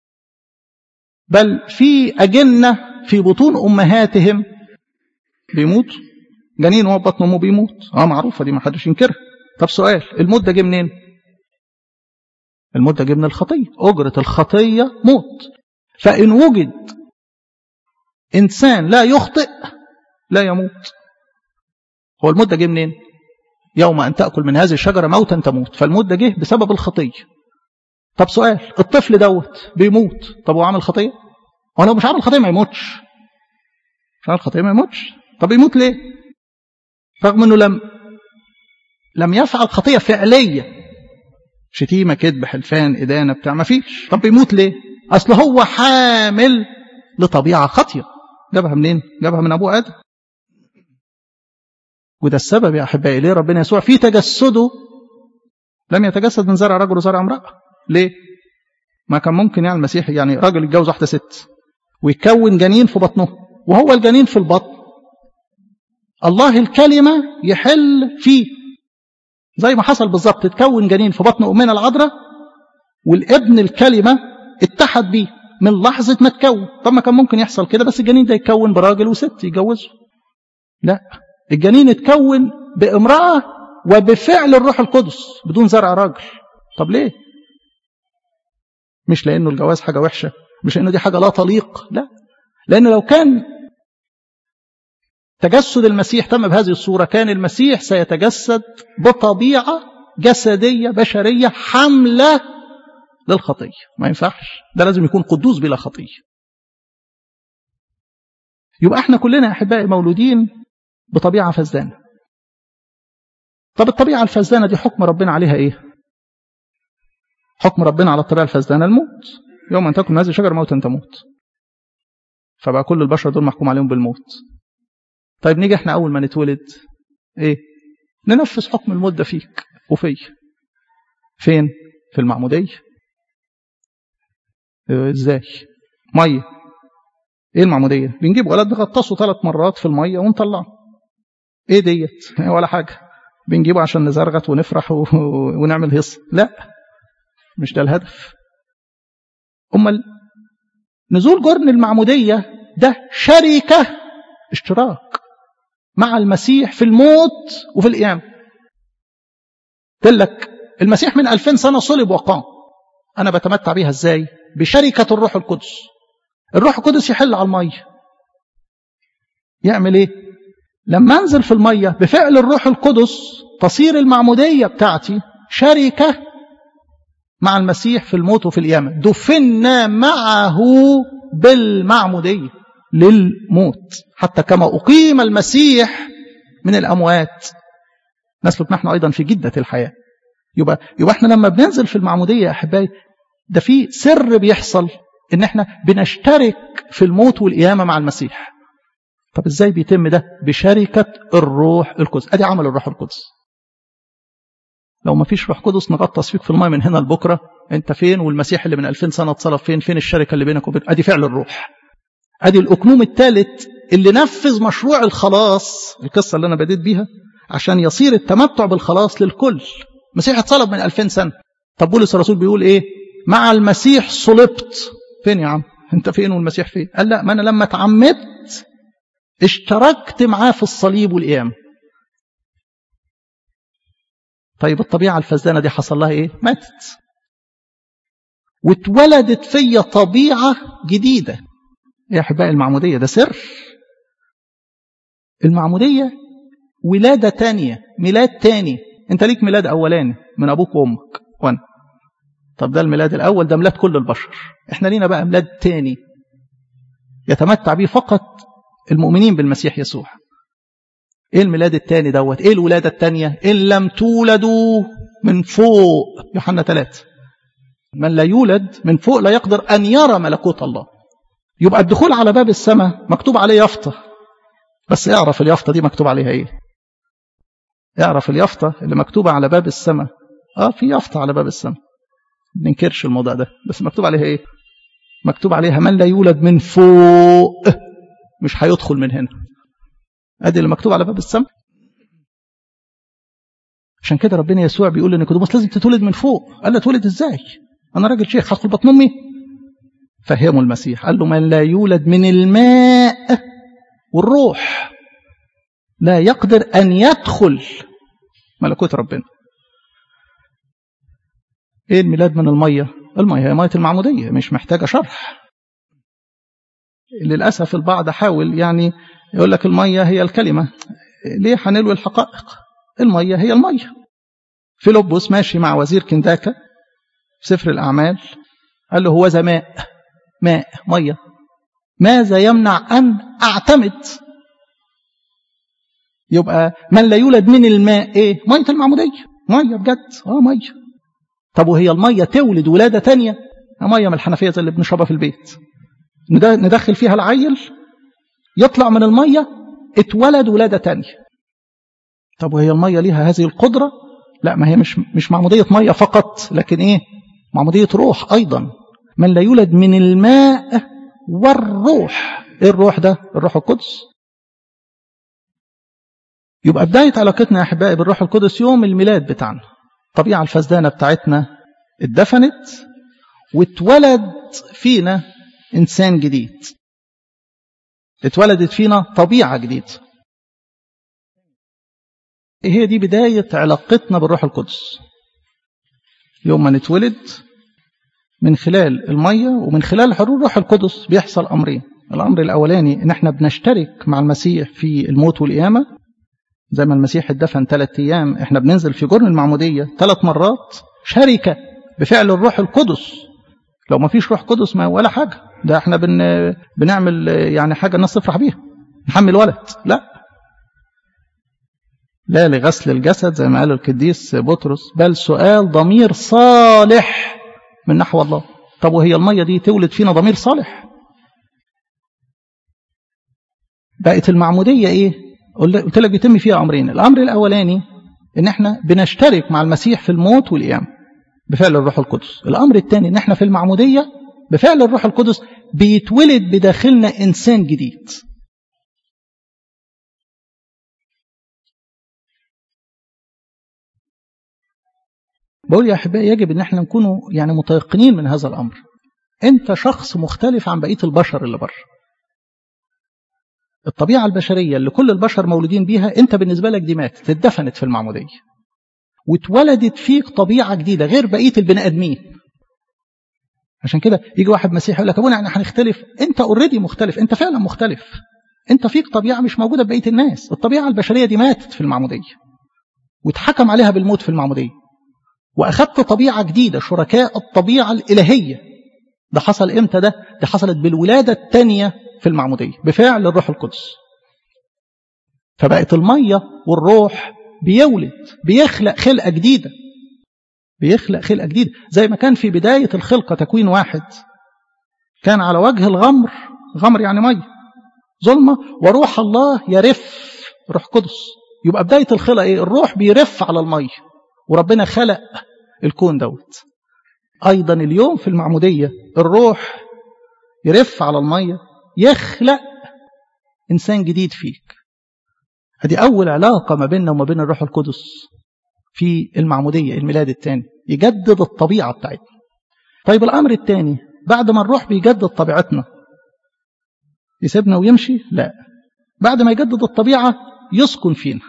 بل في أجنة في بطون أمهاتهم بيموت، جنين وهو بطن أمه بيموت، معروفة دي، ما حدش ينكرها. طب سؤال، الموت ده جه منين؟ الموت ده جه من الخطية، أجرة الخطية موت. فإن وجد إنسان لا يخطئ لا يموت. هو الموت ده جه منين؟ يوم أن تأكل من هذه الشجرة موتا تموت. فالموت ده جه بسبب الخطية. طب سؤال، الطفل دوت بيموت، طب هو عامل خطية؟ هو لو مش عامل خطية ما يموتش. مش عامل خطية ما يموتش. طب يموت ليه؟ رغم أنه لم يفعل خطية فعلية، شتيمة كذب حلفان إدانة بتاع، ما فيش. طب يموت ليه؟ أصل هو حامل لطبيعة خطية. جابها منين؟ جابها من أبوه آدم. وده السبب يا أحبائي ليه ربنا يسوع في تجسده لم يتجسد من زرع رجل وزرع امرأة. ليه؟ ما كان ممكن يعني المسيح يعني راجل يتجوز واحدة ست ويكون جنين في بطنه، وهو الجنين في البطن الله الكلمة يحل فيه، زي ما حصل بالظبط. تكون جنين في بطن أمنا العذراء، والابن الكلمة اتحد بيه من لحظة ما تكون. طب ما كان ممكن يحصل كده بس الجنين ده يتكون براجل وست يتجوزوا. لا، الجنين اتكون بامرأة وبفعل الروح القدس بدون زرع راجل. طب ليه؟ مش لأنه الجواز حاجة وحشة، مش لأنه دي حاجة لا تليق، لا، لأن لو كان تجسد المسيح تم بهذه الصورة كان المسيح سيتجسد بطبيعة جسدية بشرية حملة للخطية. ما ينفعش، ده لازم يكون قدوس بلا خطية. يبقى احنا كلنا يا أحبائي مولودين بطبيعة فسدانة. طب الطبيعة الفسدانة دي حكم ربنا عليها ايه؟ حكم ربنا على الطبيعة الفسدانة الموت. يوم أن تأكل من هذه الشجرة موتا تموت. فبقى كل البشر دول محكوم عليهم بالموت. طيب نيجي احنا أول ما نتولد ايه؟ ننفذ حكم الموت ده فيك وفي. فين؟ في المعمودية. ازاي؟ مية. ايه المعمودية؟ بنجيب ولد نغطسه 3 مرات في المية ونطلعه. ايه ديت؟ ولا حاجة. بنجيبه عشان نزرغت ونفرح ونعمل هص. لا، مش ده الهدف. أمال نزول جرن المعمودية ده شركة، اشتراك مع المسيح في الموت وفي القيامة. قلت لك المسيح من 2000 سنة صلب وقام. أنا بتمتع بيها ازاي؟ بشركة الروح القدس. الروح القدس يحل على المية. يعمل ايه؟ لما انزل في المية بفعل الروح القدس تصير المعمودية بتاعتي شركة مع المسيح في الموت وفي القيامة. دفنا معه بالمعمودية للموت حتى كما أقيم المسيح من الأموات نسلك نحن أيضا في جدة الحياة. يبقى احنا لما بننزل في المعمودية يا أحبائي ده في سر بيحصل إن احنا بنشترك في الموت والقيامة مع المسيح. طب ازاي بيتم ده؟ بشركة الروح القدس. ادي عمل الروح القدس. لو ما فيش روح قدس نغطس فيك في الماء من هنا لبكره، انت فين؟ والمسيح اللي من 2000 سنة اتصلب فين الشركة اللي بينك وبين؟ ادي فعل الروح. ادي الأقنوم الثالث اللي نفذ مشروع الخلاص، القصة اللي انا بديت بيها، عشان يصير التمتع بالخلاص للكل. المسيح اتصلب من 2000 سنة. طب بولس الرسول بيقول ايه؟ مع المسيح صلبت. فين يا عم؟ انت فين والمسيح فين؟ قال لا، ما انا لما اتعمدت اشتركت معاه في الصليب والقيامة. طيب الطبيعة الفسدانة دي حصل لها ايه؟ ماتت. واتولدت فيا طبيعة جديدة. يا أحبائي المعمودية ده سر. المعمودية ولادة تانية، ميلاد تاني. انت ليك ميلاد أولاني من أبوك وأمك وأنا. طب ده الميلاد الأول، ده ميلاد كل البشر. احنا لينا بقى ميلاد تاني يتمتع به فقط المؤمنين بالمسيح يسوع. ايه الميلاد التاني دوت؟ ايه الولادة التانية؟ إن لم تولدوا من فوق. يوحنا 3. من لا يولد من فوق لا يقدر أن يرى ملكوت الله. يبقى الدخول على باب السماء مكتوب عليه يافطة، بس اعرف اليافطة دي مكتوب عليها ايه. اعرف اليافطة اللي مكتوبة على باب السماء. في يافطة على باب السماء، ما ننكرش الموضوع ده، بس مكتوب عليها ايه؟ مكتوب عليها من لا يولد من فوق مش هيدخل من هنا. ادي اللي مكتوب على باب السماء. عشان كده ربنا يسوع بيقول لنيقوديموس لازم تتولد من فوق. قال له تولد ازاي؟ انا راجل شيخ هدخل بطن امي؟ فهمه المسيح قال له من لا يولد من الماء والروح لا يقدر ان يدخل ملكوت ربنا. ايه الميلاد من الميه؟ الميه هي ميه المعموديه، مش محتاجه شرح. للاسف البعض حاول يعني يقول لك الميه هي الكلمه. ليه هنلوي الحقائق؟ المية هي المية. فيلبس ماشي مع وزير كنداكة في سفر الأعمال، قال له: هو ذا ماء مية، ماذا يمنع أن أعتمد؟ يبقى من لا يولد من الماء إيه؟ مية المعمودية، مية بجد، مية. طب وهي المية تولد ولادة تانية؟ مية من الحنفية زي اللي بنشربها في البيت، ندخل فيها العيل يطلع من المية اتولد ولادة تانية. طب وهي المية ليها هذه القدرة؟ لا، ما هي مش معمودية مية فقط، لكن ايه؟ معمودية روح ايضا. من لا يولد من الماء والروح. ايه الروح ده؟ الروح القدس. يبقى بداية علاقتنا يا احبائي بالروح القدس يوم الميلاد بتاعنا. الطبيعة الفسدانة بتاعتنا اتدفنت واتولد فينا انسان جديد، اتولدت فينا طبيعة جديدة. هي دي بداية علاقتنا بالروح القدس. يوم ما نتولد من خلال المية ومن خلال حلول روح القدس بيحصل أمرين. الأمر الأولاني إن احنا بنشترك مع المسيح في الموت والقيامة، زي ما المسيح اتدفن 3 أيام، احنا بننزل في جرن المعمودية 3 مرات شركة بفعل الروح القدس. لو ما فيش روح قدس ما ولا حاجة، ده احنا بنعمل يعني حاجة الناس تفرح بيها، نحمل ولد، لا لغسل الجسد زي ما قال القديس بطرس، بل سؤال ضمير صالح من نحو الله. طب وهي المية دي تولد فينا ضمير صالح؟ بقت المعمودية ايه؟ قلت لك بيتم فيها أمرين. الأمر الأولاني ان احنا بنشترك مع المسيح في الموت والقيامة بفعل الروح القدس. الأمر الثاني ان احنا في المعمودية بفعل الروح القدس بيتولد بداخلنا إنسان جديد. بقول يا أحبائي يجب ان احنا نكون يعني متيقنين من هذا الأمر. انت شخص مختلف عن بقية البشر اللي بره. الطبيعة البشرية اللي كل البشر مولودين بيها، انت بالنسبة لك دي ماتت، اتدفنت في المعمودية، واتولدت فيك طبيعة جديدة غير بقية البني آدمين. عشان كده يجي واحد مسيحي يقول لك: ابونا يعني هنختلف؟ انت اوريدي مختلف، انت فعلا مختلف، انت فيك طبيعة مش موجودة بقية الناس. الطبيعة البشرية دي ماتت في المعمودية واتحكم عليها بالموت في المعمودية، واخدت طبيعة جديدة شركاء الطبيعة الإلهية. ده حصل امتى؟ ده حصلت بالولادة الثانية في المعمودية بفعل الروح القدس. فبقت المية والروح بيولد، بيخلق خلقة جديدة، بيخلق خلقة جديدة. زي ما كان في بداية الخلقة تكوين 1 كان على وجه الغمر، غمر يعني مية، ظلمة، وروح الله يرف، روح قدس. يبقى بداية الخلقة ايه؟ الروح بيرف على المية، وربنا خلق الكون دوت. أيضا اليوم في المعمودية الروح يرف على المية، يخلق إنسان جديد فيك. هذه أول علاقة ما بيننا وما بين الروح القدس في المعمودية، الميلاد الثاني، يجدد الطبيعة بتاعتنا. طيب الأمر الثاني، بعد ما الروح بيجدد طبيعتنا يسيبنا ويمشي؟ لا، بعد ما يجدد الطبيعة يسكن فينا.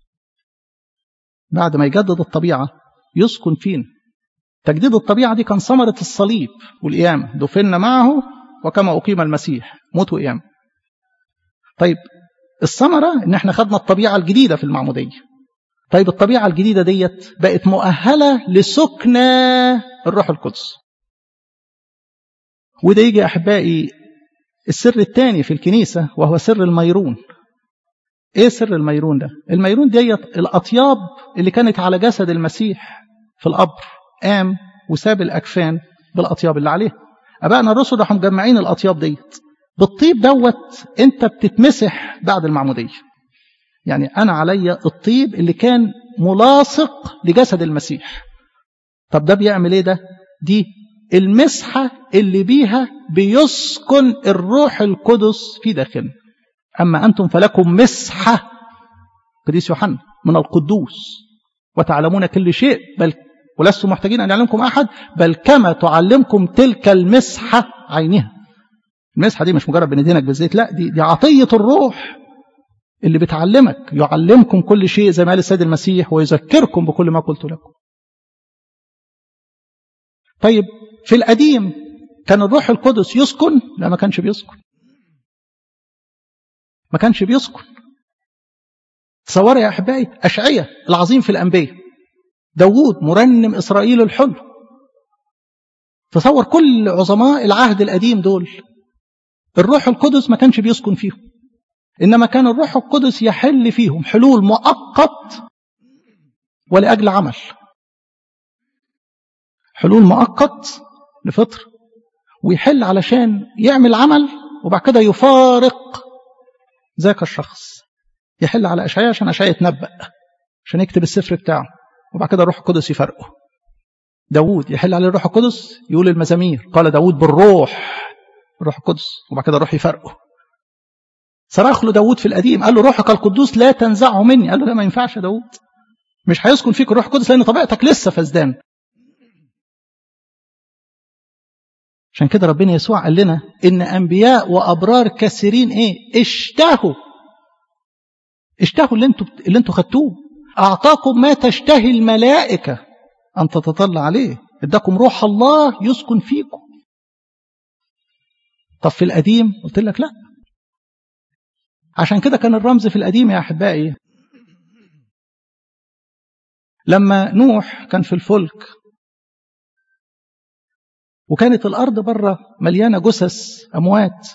بعد ما يجدد الطبيعة يسكن فينا. تجديد الطبيعة دي كان ثمرة الصليب والقيامة، دفننا معه وكما أقيم المسيح، موت وقيامة. طيب الثمرة ان احنا خدنا الطبيعة الجديدة في المعمودية. طيب الطبيعة الجديدة ديت بقت مؤهلة لسكن الروح القدس. وده يجي أحبائي السر الثاني في الكنيسة، وهو سر الميرون. ايه سر الميرون ده؟ الميرون ديت الأطياب اللي كانت على جسد المسيح في القبر، قام وساب الأكفان بالأطياب اللي عليه. أبائنا الرسل راحوا مجمعين الأطياب ديت بالطيب دوت. انت بتتمسح بعد المعمودية، يعني أنا علي الطيب اللي كان ملاصق لجسد المسيح. طب ده بيعمل ايه ده؟ دي المسحة اللي بيها بيسكن الروح القدس في داخلنا. أما أنتم فلكم مسحة، قديس يوحنا، من القدوس، وتعلمون كل شيء، بل ولستم محتاجين أن يعلمكم أحد، بل كما تعلمكم تلك المسحة عينها. المسحة دي مش مجرد بندهنك بالزيت، لا، دي عطية الروح اللي بتعلمك، يعلمكم كل شيء زي ما قال السيد المسيح، ويذكركم بكل ما قلت لكم. طيب في القديم كان الروح القدس يسكن؟ لا، ما كانش بيسكن، ما كانش بيسكن. تصور يا أحبائي أشعية العظيم في الأنبياء، داود مرنم إسرائيل الحلو، تصور كل عظماء العهد القديم دول الروح القدس ما كانش بيسكن فيهم، إنما كان الروح القدس يحل فيهم حلول مؤقت ولأجل عمل، حلول مؤقت لفترة، ويحل علشان يعمل عمل وبعد كده يفارق ذاك الشخص. يحل على أشعياء عشان أشعياء يتنبأ، عشان يكتب السفر بتاعه، وبعد كده الروح القدس يفرقه. داود يحل عليه الروح القدس يقول المزامير، قال داود بالروح، الروح القدس، وبعد كده الروح يفرقه. صرخ له داود في القديم قال له روحك القدوس لا تنزعه مني، قال له لا ما ينفعش يا داود، مش هيسكن فيك الروح القدس لأن طبيعتك لسه فسدان. عشان كده ربنا يسوع قال لنا إن أنبياء وأبرار كثيرين اشتهوا اللي انتوا خدتوه، أعطاكم ما تشتهي الملائكة أن تتطلع عليه، اداكم روح الله يسكن فيكم. طب في القديم قلت لك لا. عشان كده كان الرمز في القديم يا أحبائي لما نوح كان في الفلك وكانت الأرض بره مليانة جثث أموات،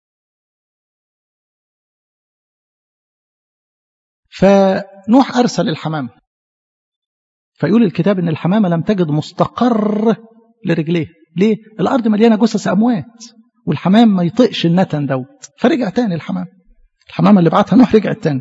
فنوح أرسل الحمام، فيقول الكتاب إن الحمامة لم تجد مستقر لرجليه. ليه؟ الأرض مليانة جثث أموات والحمام ما يطقش النتن دوت، فرجع تاني الحمامة اللي بعتها نوح رجعت تاني.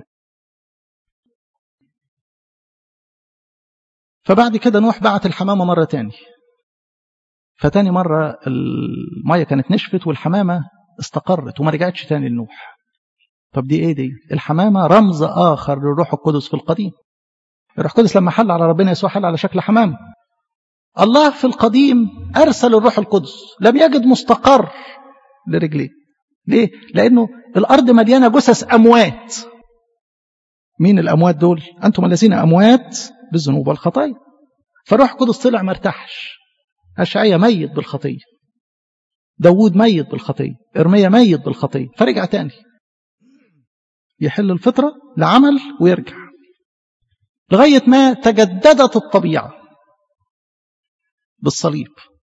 فبعد كده نوح بعت الحمامة مرة تاني، فتاني مرة المية كانت نشفت والحمامة استقرت وما رجعتش تاني لنوح. طب دي ايه دي؟ الحمامة رمز آخر للروح القدس في القديم. الروح القدس لما حل على ربنا يسوع حل على شكل حمامة. الله في القديم أرسل الروح القدس لم يجد مستقر لرجليه. ليه؟ لأنه الأرض مليانة جثث أموات. مين الأموات دول؟ أنتم الذين أموات بالذنوب والخطايا. فالروح القدس طلع مرتاحش. أشعياء ميت بالخطية، داود ميت بالخطية، إرميا ميت بالخطية، فرجع تاني يحل الفطرة لعمل ويرجع لغاية ما تجددت الطبيعة بالصليب.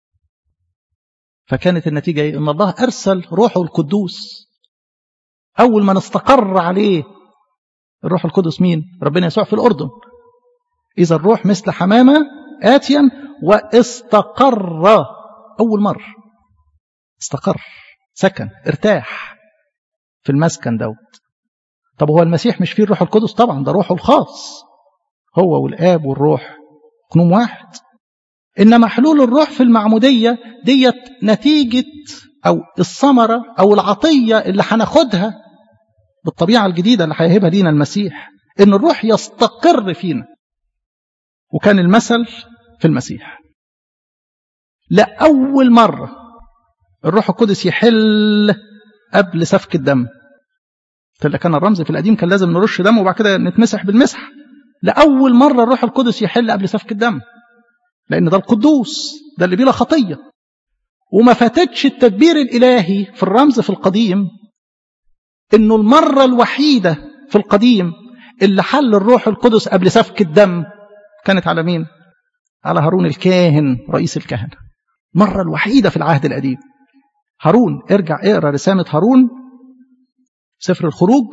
فكانت النتيجة إيه؟ إن الله أرسل روحه القدوس. أول ما نستقر عليه الروح القدس مين؟ ربنا يسوع في الأردن. إذا الروح مثل حمامة آتيا واستقر. أول مرة استقر، سكن، ارتاح في المسكن دوت. طب هو المسيح مش فيه الروح القدس؟ طبعا ده روحه الخاص، هو والآب والروح كنوم واحد. إنما حلول الروح في المعمودية ديت نتيجة أو الثمرة أو العطية اللي هناخدها بالطبيعة الجديدة اللي هيهبها لينا المسيح، إن الروح يستقر فينا. وكان المثل في المسيح. لأول مرة الروح القدس يحل قبل سفك الدم. اللي كان الرمز في القديم كان لازم نرش دم وبعد كده نتمسح بالمسح. لأول مرة الروح القدس يحل قبل سفك الدم، لأن ده القدوس، ده اللي بلا خطية. وما فاتتش التدبير الإلهي في الرمز في القديم إنه المرة الوحيدة في القديم اللي حل الروح القدس قبل سفك الدم كانت على مين؟ على هارون الكاهن رئيس الكهنة. مرة الوحيدة في العهد القديم. هارون، ارجع اقرأ رسالة هارون سفر الخروج.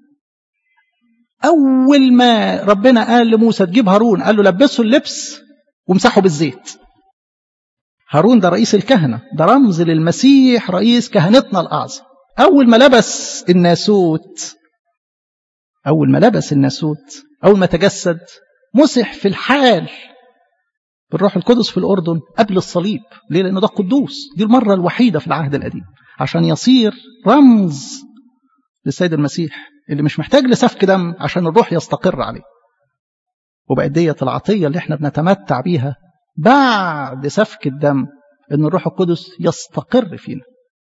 أول ما ربنا قال لموسى تجيب هارون قال له لبسه اللبس ومسحه بالزيت. هارون ده رئيس الكهنة، ده رمز للمسيح رئيس كهنتنا الأعظم. أول ما لبس الناسوت، أول ما تجسد مسح في الحال بالروح القدس في الأردن قبل الصليب. ليه؟ لأنه ده قدوس. دي المرة الوحيدة في العهد القديم عشان يصير رمز للسيد المسيح اللي مش محتاج لسفك دم عشان الروح يستقر عليه. وبقت ديت العطية اللي احنا بنتمتع بيها بعد سفك الدم، ان الروح القدس يستقر فينا.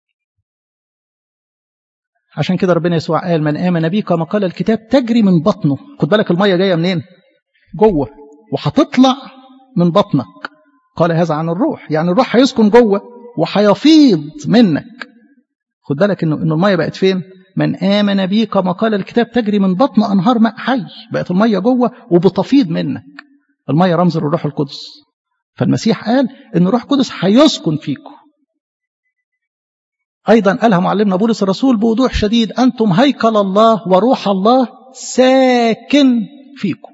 عشان كده ربنا يسوع قال من آمن بي كما قال الكتاب تجري من بطنه. خد بالك المية جاية منين؟ جوه، وهتطلع من بطنك. قال هذا عن الروح، يعني الروح هيسكن جوه وهيفيض منك. خد بالك انه المية بقت فين؟ من آمن بي كما قال الكتاب تجري من بطن أنهار ماء حي. بقت المية جوه وبتفيض منك. المية رمز للروح القدس. فالمسيح قال إن الروح القدس هيسكن فيكم. أيضا قالها معلمنا بولس الرسول بوضوح شديد: أنتم هيكل الله وروح الله ساكن فيكم.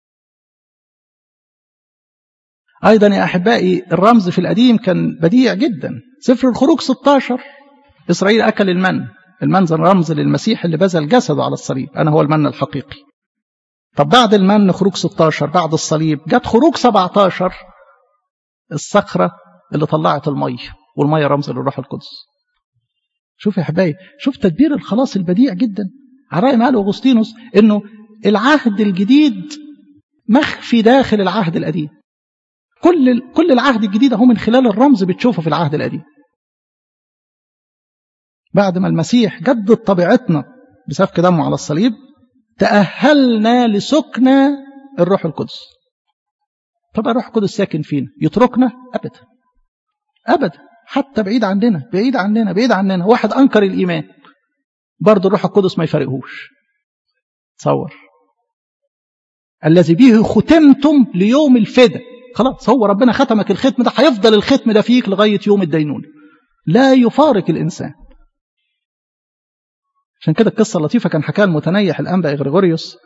أيضا يا أحبائي الرمز في القديم كان بديع جدا. سفر الخروج 16 إسرائيل أكل المن رمز للمسيح اللي بذل جسده على الصليب. أنا هو المن الحقيقي. طب بعد المن خروج 16 بعد الصليب جت خروج 17 الصخرة اللي طلعت المية، والمية رمز للروح القدس. شوف يا أحبائي، شوف تدبير الخلاص البديع جدا. على رأي ما قال أغسطينوس إنه العهد الجديد مخفي داخل العهد القديم. كل العهد الجديد هو من خلال الرمز بتشوفه في العهد القديم. بعد ما المسيح جدد طبيعتنا بسفك دمه على الصليب تأهلنا لسكن الروح القدس. طبعا الروح القدس ساكن فينا، يتركنا أبدا أبدا، حتى بعيد عننا بعيد عننا بعيد عننا. واحد أنكر الإيمان برضه الروح القدس ما يفارقهوش. تصور الذي به ختمتم ليوم الفداء. خلاص هو ربنا ختمك الختم ده، هيفضل الختم ده فيك لغاية يوم الدينون، لا يفارق الإنسان. عشان كده القصة اللطيفة كان حكاها المتنيح الأنبا إغريغوريوس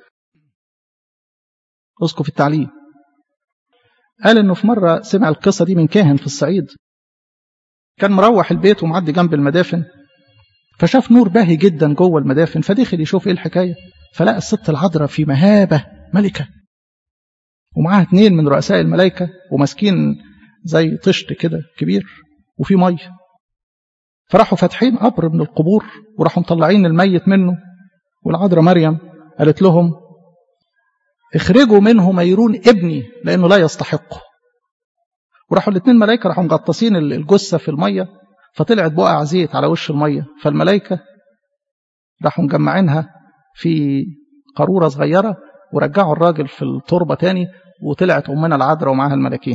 أسقف التعليم. قال إنه في مرة سمع القصة دي من كاهن في الصعيد، كان مروح البيت ومعدي جنب المدافن، فشاف نور باهي جدا جوه المدافن، فدخل يشوف إيه الحكاية، فلقى الست العذراء في مهابة ملكة ومعاها 2 من رؤساء الملائكة وماسكين زي طشت كده كبير وفي مية. فراحوا فاتحين قبر من القبور وراحوا مطلعين الميت منه، والعذراء مريم قالت لهم: اخرجوا منه ميرون ابني لأنه لا يستحقه. وراحوا 2 ملائكة راحوا مغطسين الجثة في المية، فطلعت بقع زيت على وش المية، فالملائكة راحوا مجمعينها في قارورة صغيرة ورجعوا الراجل في التربة تاني، وطلعت أمنا العذراء ومعها الملاكين.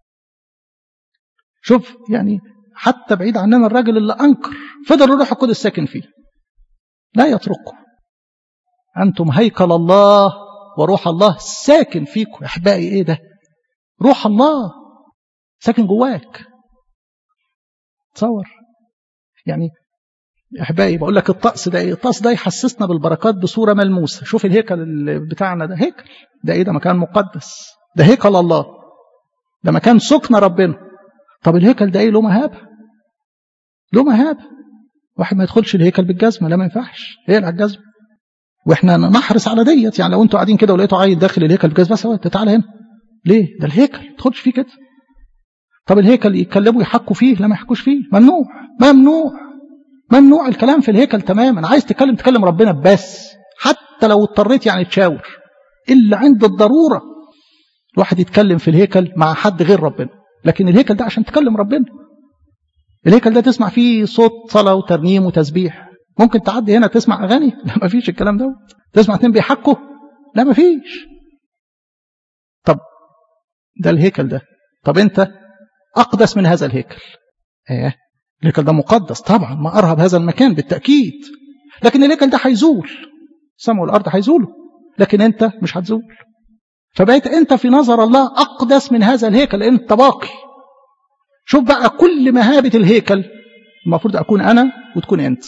شوف يعني حتى بعيد عننا الراجل اللي أنكر فضل الروح القدس ساكن فيه لا يتركه. أنتم هيكل الله وروح الله ساكن فيكم. يا أحبائي إيه ده؟ روح الله ساكن جواك. تصور يعني يا أحبائي، بقول لك الطقس ده إيه؟ الطقس ده يحسسنا بالبركات بصورة ملموسة. شوف الهيكل بتاعنا ده هيكل، ده إيه ده؟ مكان مقدس، ده هيكل الله، ده مكان سكن ربنا. طب الهيكل ده إيه؟ له مهابة، له مهابة. واحد ما يدخلش الهيكل بالجزمة، لا ما ينفعش، هي على الجزمة. واحنا نحرص على ديت. يعني لو انتوا قاعدين كده ولقيتوا عيل داخل الهيكل بالجزمة بس تعالى هنا ليه؟ ده الهيكل ما تدخلش فيه كده. طب الهيكل يتكلموا يحكوا فيه؟ لا ما يحكوش فيه، ممنوع ممنوع ممنوع الكلام في الهيكل تماما. عايز تكلم ربنا بس، حتى لو اضطريت يعني تشاور، إلا عند الضرورة الواحد يتكلم في الهيكل مع حد غير ربنا. لكن الهيكل ده عشان تكلم ربنا. الهيكل ده تسمع فيه صوت صلاة وترنيم وتسبيح. ممكن تعدي هنا تسمع أغاني؟ لا ما فيش الكلام ده. تسمع 2 بيحكوا؟ لا ما فيش. طب ده الهيكل ده. طب انت أقدس من هذا الهيكل. الهيكل ده مقدس طبعا، ما أرهب هذا المكان بالتأكيد. لكن الهيكل ده هيزول، السماء والأرض هيزولوا، لكن أنت مش هتزول. فبقيت أنت في نظر الله أقدس من هذا الهيكل لأن أنت باقي. شوف بقى كل مهابة الهيكل المفروض أكون أنا وتكون أنت.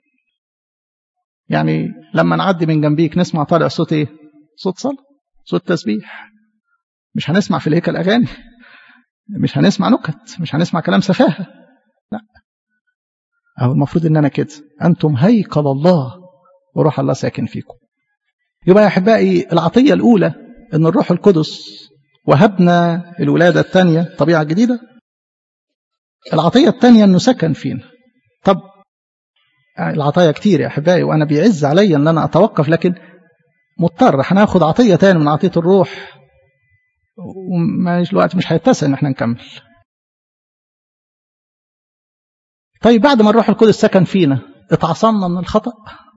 يعني لما نعدي من جنبيك نسمع طالع صوت إيه؟ صوت صلاة، صوت تسبيح. مش هنسمع في الهيكل أغاني، مش هنسمع نكت، مش هنسمع كلام سفاهة، لا. أو المفروض إن أنا كده. أنتم هيكل الله وروح الله ساكن فيكم. يبقى يا أحبائي العطية الأولى إن الروح القدس وهبنا الولادة الثانية طبيعة جديدة. العطية الثانية إنه سكن فينا. طب العطايا كتير يا أحبائي وأنا بيعز علي أن أنا أتوقف، لكن مضطر هناخد عطية تاني من عطية الروح وماش الوقت مش هيتسع إن احنا نكمل. طيب بعد ما الروح القدس سكن فينا اتعصمنا من الخطأ؟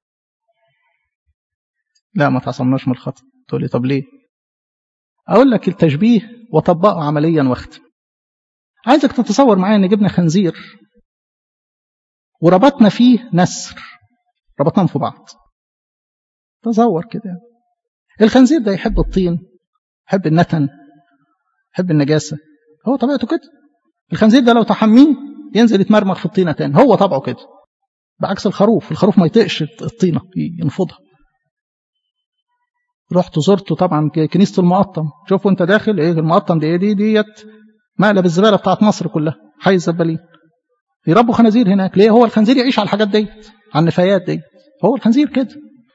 لا ما اتعصمناش من الخطأ. تقول لي طب ليه؟ أقول لك التشبيه وطبقه عمليا واختم. عايزك تتصور معايا إن جبنا خنزير وربطنا فيه نسر. ربطناهم في بعض. تصور كده، الخنزير ده يحب الطين، يحب النتن، يحب النجاسة، هو طبيعته كده. الخنزير ده لو تحميه ينزل يتمرمغ في الطينة تاني، هو طبعه كده. بعكس الخروف ما يطقش الطينة، ينفضها. رحت زرته طبعا كنيسة المقطم، شوفوا انت داخل ايه المقطم ديت مقلب الزبالة بتاعت مصر كلها، حي الزبالين. يربوا خنازير هناك ليه؟ هو الخنزير يعيش على الحاجات ديت، على النفايات ديت، هو الخنزير كده.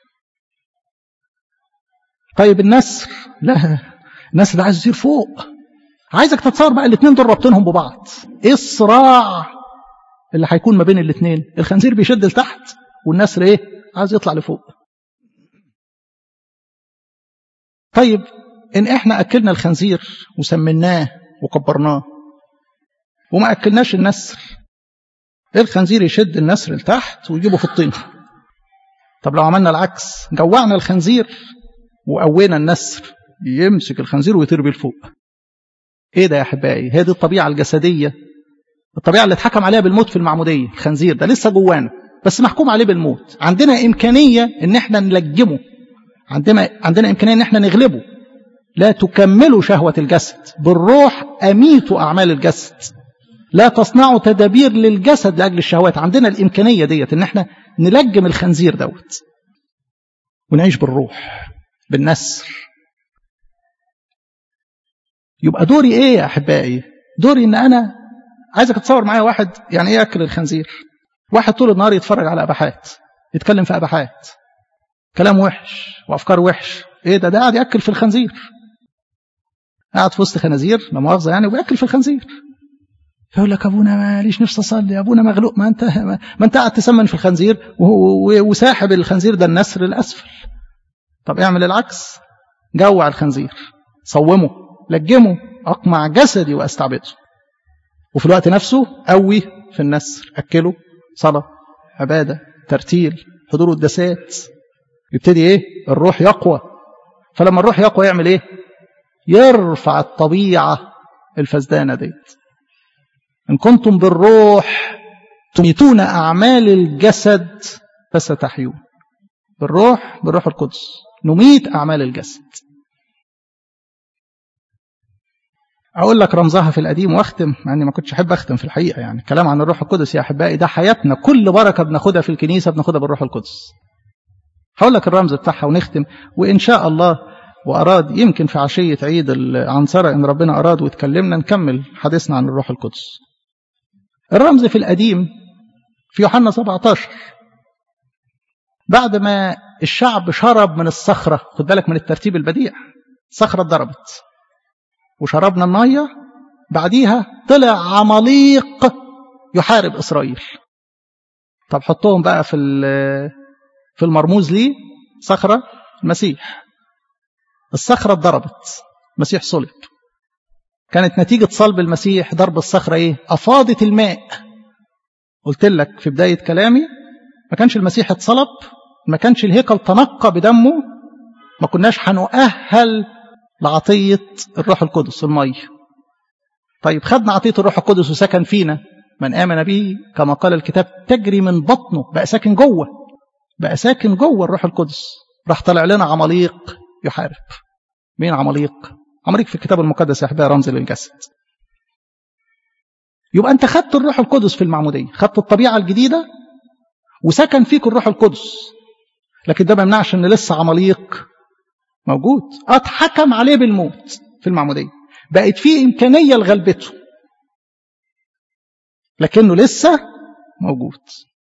طيب النسر، لا، النسر ده عايز يصير فوق. عايزك تتصور بقى الاثنين دول رابطينهم ببعض، ايه الصراع اللي هيكون ما بين الاثنين؟ الخنزير بيشد لتحت والنسر ايه؟ عايز يطلع لفوق. طيب ان احنا اكلنا الخنزير وسمناه وكبرناه وما اكلناش النسر، الخنزير يشد النسر لتحت ويجيبه في الطين. طب لو عملنا العكس، جوعنا الخنزير وقوينا النسر، يمسك الخنزير ويطير بيه لفوق. ايه ده يا احبائي؟ هي دي الطبيعه الجسديه، الطبيعه اللي اتحكم عليها بالموت في المعموديه. الخنزير ده لسه جوانا بس محكوم عليه بالموت. عندنا امكانيه ان احنا نلجمه، عندنا امكانيه ان احنا نغلبه. لا تكملوا شهوه الجسد، بالروح اميتوا اعمال الجسد، لا تصنعوا تدابير للجسد لاجل الشهوات. عندنا الامكانيه ديت ان احنا نلجم الخنزير دوت ونعيش بالروح بالنسر. يبقى دوري ايه يا احبائي؟ دوري ان انا عايزك تتصور معايا واحد يعني ايه ياكل الخنزير. واحد طول النهار يتفرج على اباحات، يتكلم في اباحات، كلام وحش وافكار وحش. ايه ده قاعد ياكل في الخنزير، قاعد في وسط خنازير لا مؤاخذه يعني وبياكل في الخنزير. يقول لك ابونا ماليش نفسي اصلي، ابونا مغلوق. ما انت قاعد تسمن في الخنزير وساحب الخنزير ده النسر الاسفل. طب اعمل العكس، جوع الخنزير، صومه، لجمه، اقمع جسدي واستعبده، وفي الوقت نفسه قوي في النسر، اكله صلاه، عباده، ترتيل، حضور القداسات. يبتدي ايه؟ الروح يقوى. فلما الروح يقوى يعمل ايه؟ يرفع الطبيعه الفسدانه ديت. إن كنتم بالروح تميتون أعمال الجسد فستحيون. بالروح القدس نميت أعمال الجسد. أقول لك رمزها في القديم واختم، مع أني ما كنتش أحب أختم في الحقيقة. يعني كلام عن الروح القدس يا أحبائي ده حياتنا، كل بركة بناخدها في الكنيسة بناخدها بالروح القدس. هقول لك الرمز بتاعها ونختم، وإن شاء الله وأراد يمكن في عشية عيد العنصرة إن ربنا أراد وتكلمنا نكمل حديثنا عن الروح القدس. الرمز في القديم في يوحنا 17 بعد ما الشعب شرب من الصخرة، خد بالك من الترتيب البديع، الصخرة اتضربت وشربنا المية، بعديها طلع عماليق يحارب إسرائيل. طب حطهم بقى في المرموز ليه صخرة المسيح. الصخرة اتضربت، المسيح صلب. كانت نتيجة صلب المسيح ضرب الصخرة ايه؟ أفاضت الماء. قلت لك في بداية كلامي ما كانش المسيح اتصلب، ما كانش الهيكل تنقى بدمه، ما كناش هنؤهل لعطية الروح القدس المية. طيب خدنا عطية الروح القدس وسكن فينا، من آمن به كما قال الكتاب تجري من بطنه، بقى ساكن جوه، بقى ساكن جوه الروح القدس. راح طلع لنا عماليق يحارب. مين عماليق؟ عماليق في الكتاب المقدس يا احبائي رمز للجسد. يبقى انت خدت الروح القدس في المعمودية، خدت الطبيعة الجديدة وسكن فيك الروح القدس، لكن ده ما يمنعش ان لسه عماليق موجود، اتحكم عليه بالموت في المعمودية، بقت فيه إمكانية لغلبته، لكنه لسه موجود.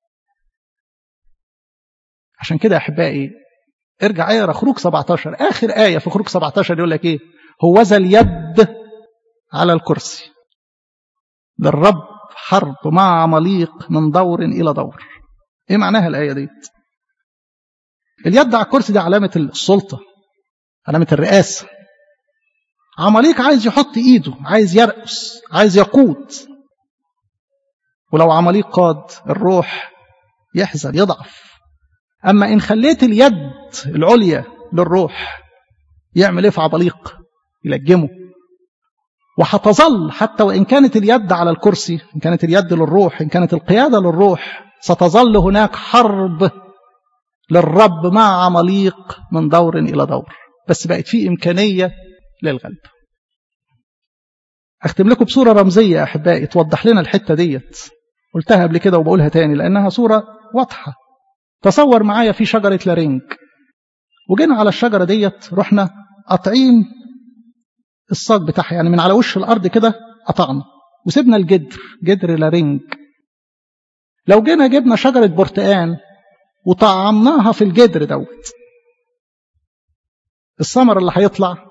عشان كده يا أحبائي ارجع اقرا خروج 17، آخر آية في خروج 17 يقول لك إيه؟ هوذا اليد على الكرسي، للرب حرب مع عماليق من دور إلى دور. إيه معناها الآية دي؟ اليد على الكرسي دي علامة السلطة، علامة الرئاسة. عماليق عايز يحط إيده، عايز يرأس، عايز يقود. ولو عماليق قاد الروح يحزن يضعف. أما إن خليت اليد العليا للروح يعمل إيه في عماليق؟ يلجمه. وهتظل حتى وإن كانت اليد على الكرسي، إن كانت اليد للروح، إن كانت القيادة للروح، ستظل هناك حرب للرب مع عماليق من دور إلى دور، بس بقت في إمكانية للغلب. أختم لكم بصورة رمزية يا أحبائي توضح لنا الحتة ديت، قلتها قبل كده وبقولها تاني لأنها صورة واضحة. تصور معايا في شجرة لارنج، وجينا على الشجرة ديت رحنا قطعين الساق بتاعها، يعني من على وش الأرض كده قطعنا وسيبنا الجدر، جدر لارنج. لو جينا جبنا شجرة برتقان وطعمناها في الجدر دوت، الثمر اللي هيطلع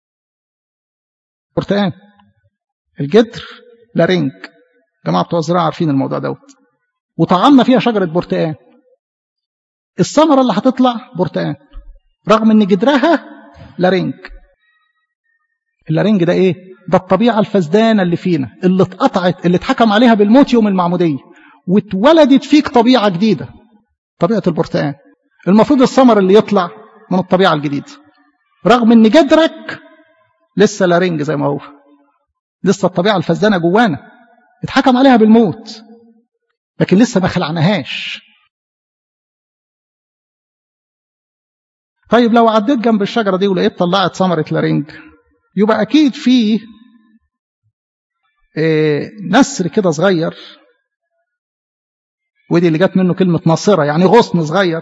برتقان. الجدر لارنج، جماعة بتوع الزراعة عارفين الموضوع دوت. وطعمنا فيها شجرة برتقان، الثمرة اللي هتطلع برتقان رغم ان جدرها لارنج. اللارنج ده ايه؟ ده الطبيعة الفسدانة اللي فينا، اللي اتقطعت، اللي اتحكم عليها بالموت يوم المعمودية، واتولدت فيك طبيعة جديدة، طبيعة البرتقان. المفروض الثمر اللي يطلع من الطبيعة الجديدة، رغم ان جدرك لسه لارنج زي ما هو، لسه الطبيعة الفسدانة جوانا اتحكم عليها بالموت، لكن لسه ما خلعناهاش. طيب لو عديت جنب الشجرة دي ولقيت طلعت ثمرة لارنج، يبقى أكيد فيه نسر كده صغير، ودي اللي جت منه كلمة ناصرة، يعني غصن صغير.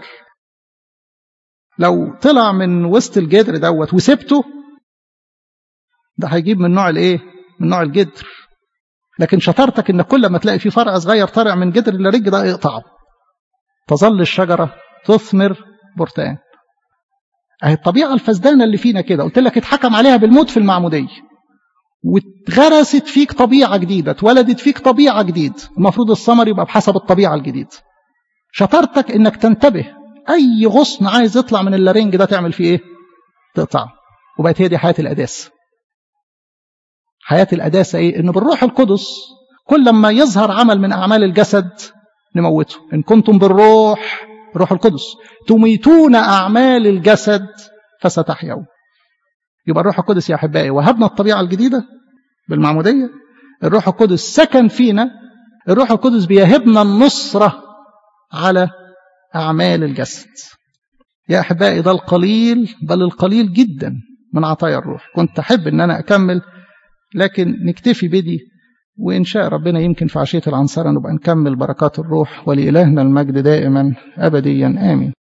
لو طلع من وسط الجدر دوت وسبته، ده هيجيب من نوع الايه؟ من نوع الجدر. لكن شطارتك ان كل ما تلاقي فيه فرع صغير طالع من جدر اللارنج ده اقطعه، تظل الشجرة تثمر برتقان. اهي الطبيعة الفسدانة اللي فينا كده، قلت لك اتحكم عليها بالموت في المعمودية، واتغرست فيك طبيعة جديدة، اتولدت فيك طبيعة جديدة، المفروض الثمر يبقى بحسب الطبيعة الجديدة. شطارتك انك تنتبه، اي غصن عايز يطلع من اللارنج ده تعمل فيه ايه؟ تقطعه. وبقت هي دي حياة القداسة. حياة القداسة ايه؟ ان بالروح القدس كل ما يظهر عمل من اعمال الجسد نموته. ان كنتم بالروح، روح القدس، تميتون اعمال الجسد فستحيون. يبقى الروح القدس يا احبائي وهبنا الطبيعة الجديدة بالمعمودية، الروح القدس سكن فينا، الروح القدس بيهبنا النصرة على أعمال الجسد. يا أحبائي ده القليل، بل القليل جدا من عطايا الروح. كنت أحب أن أنا أكمل، لكن نكتفي بدي، وإن شاء ربنا يمكن في عشية العنصرة نبقى نكمل بركات الروح. ولإلهنا المجد دائما أبديا آمين.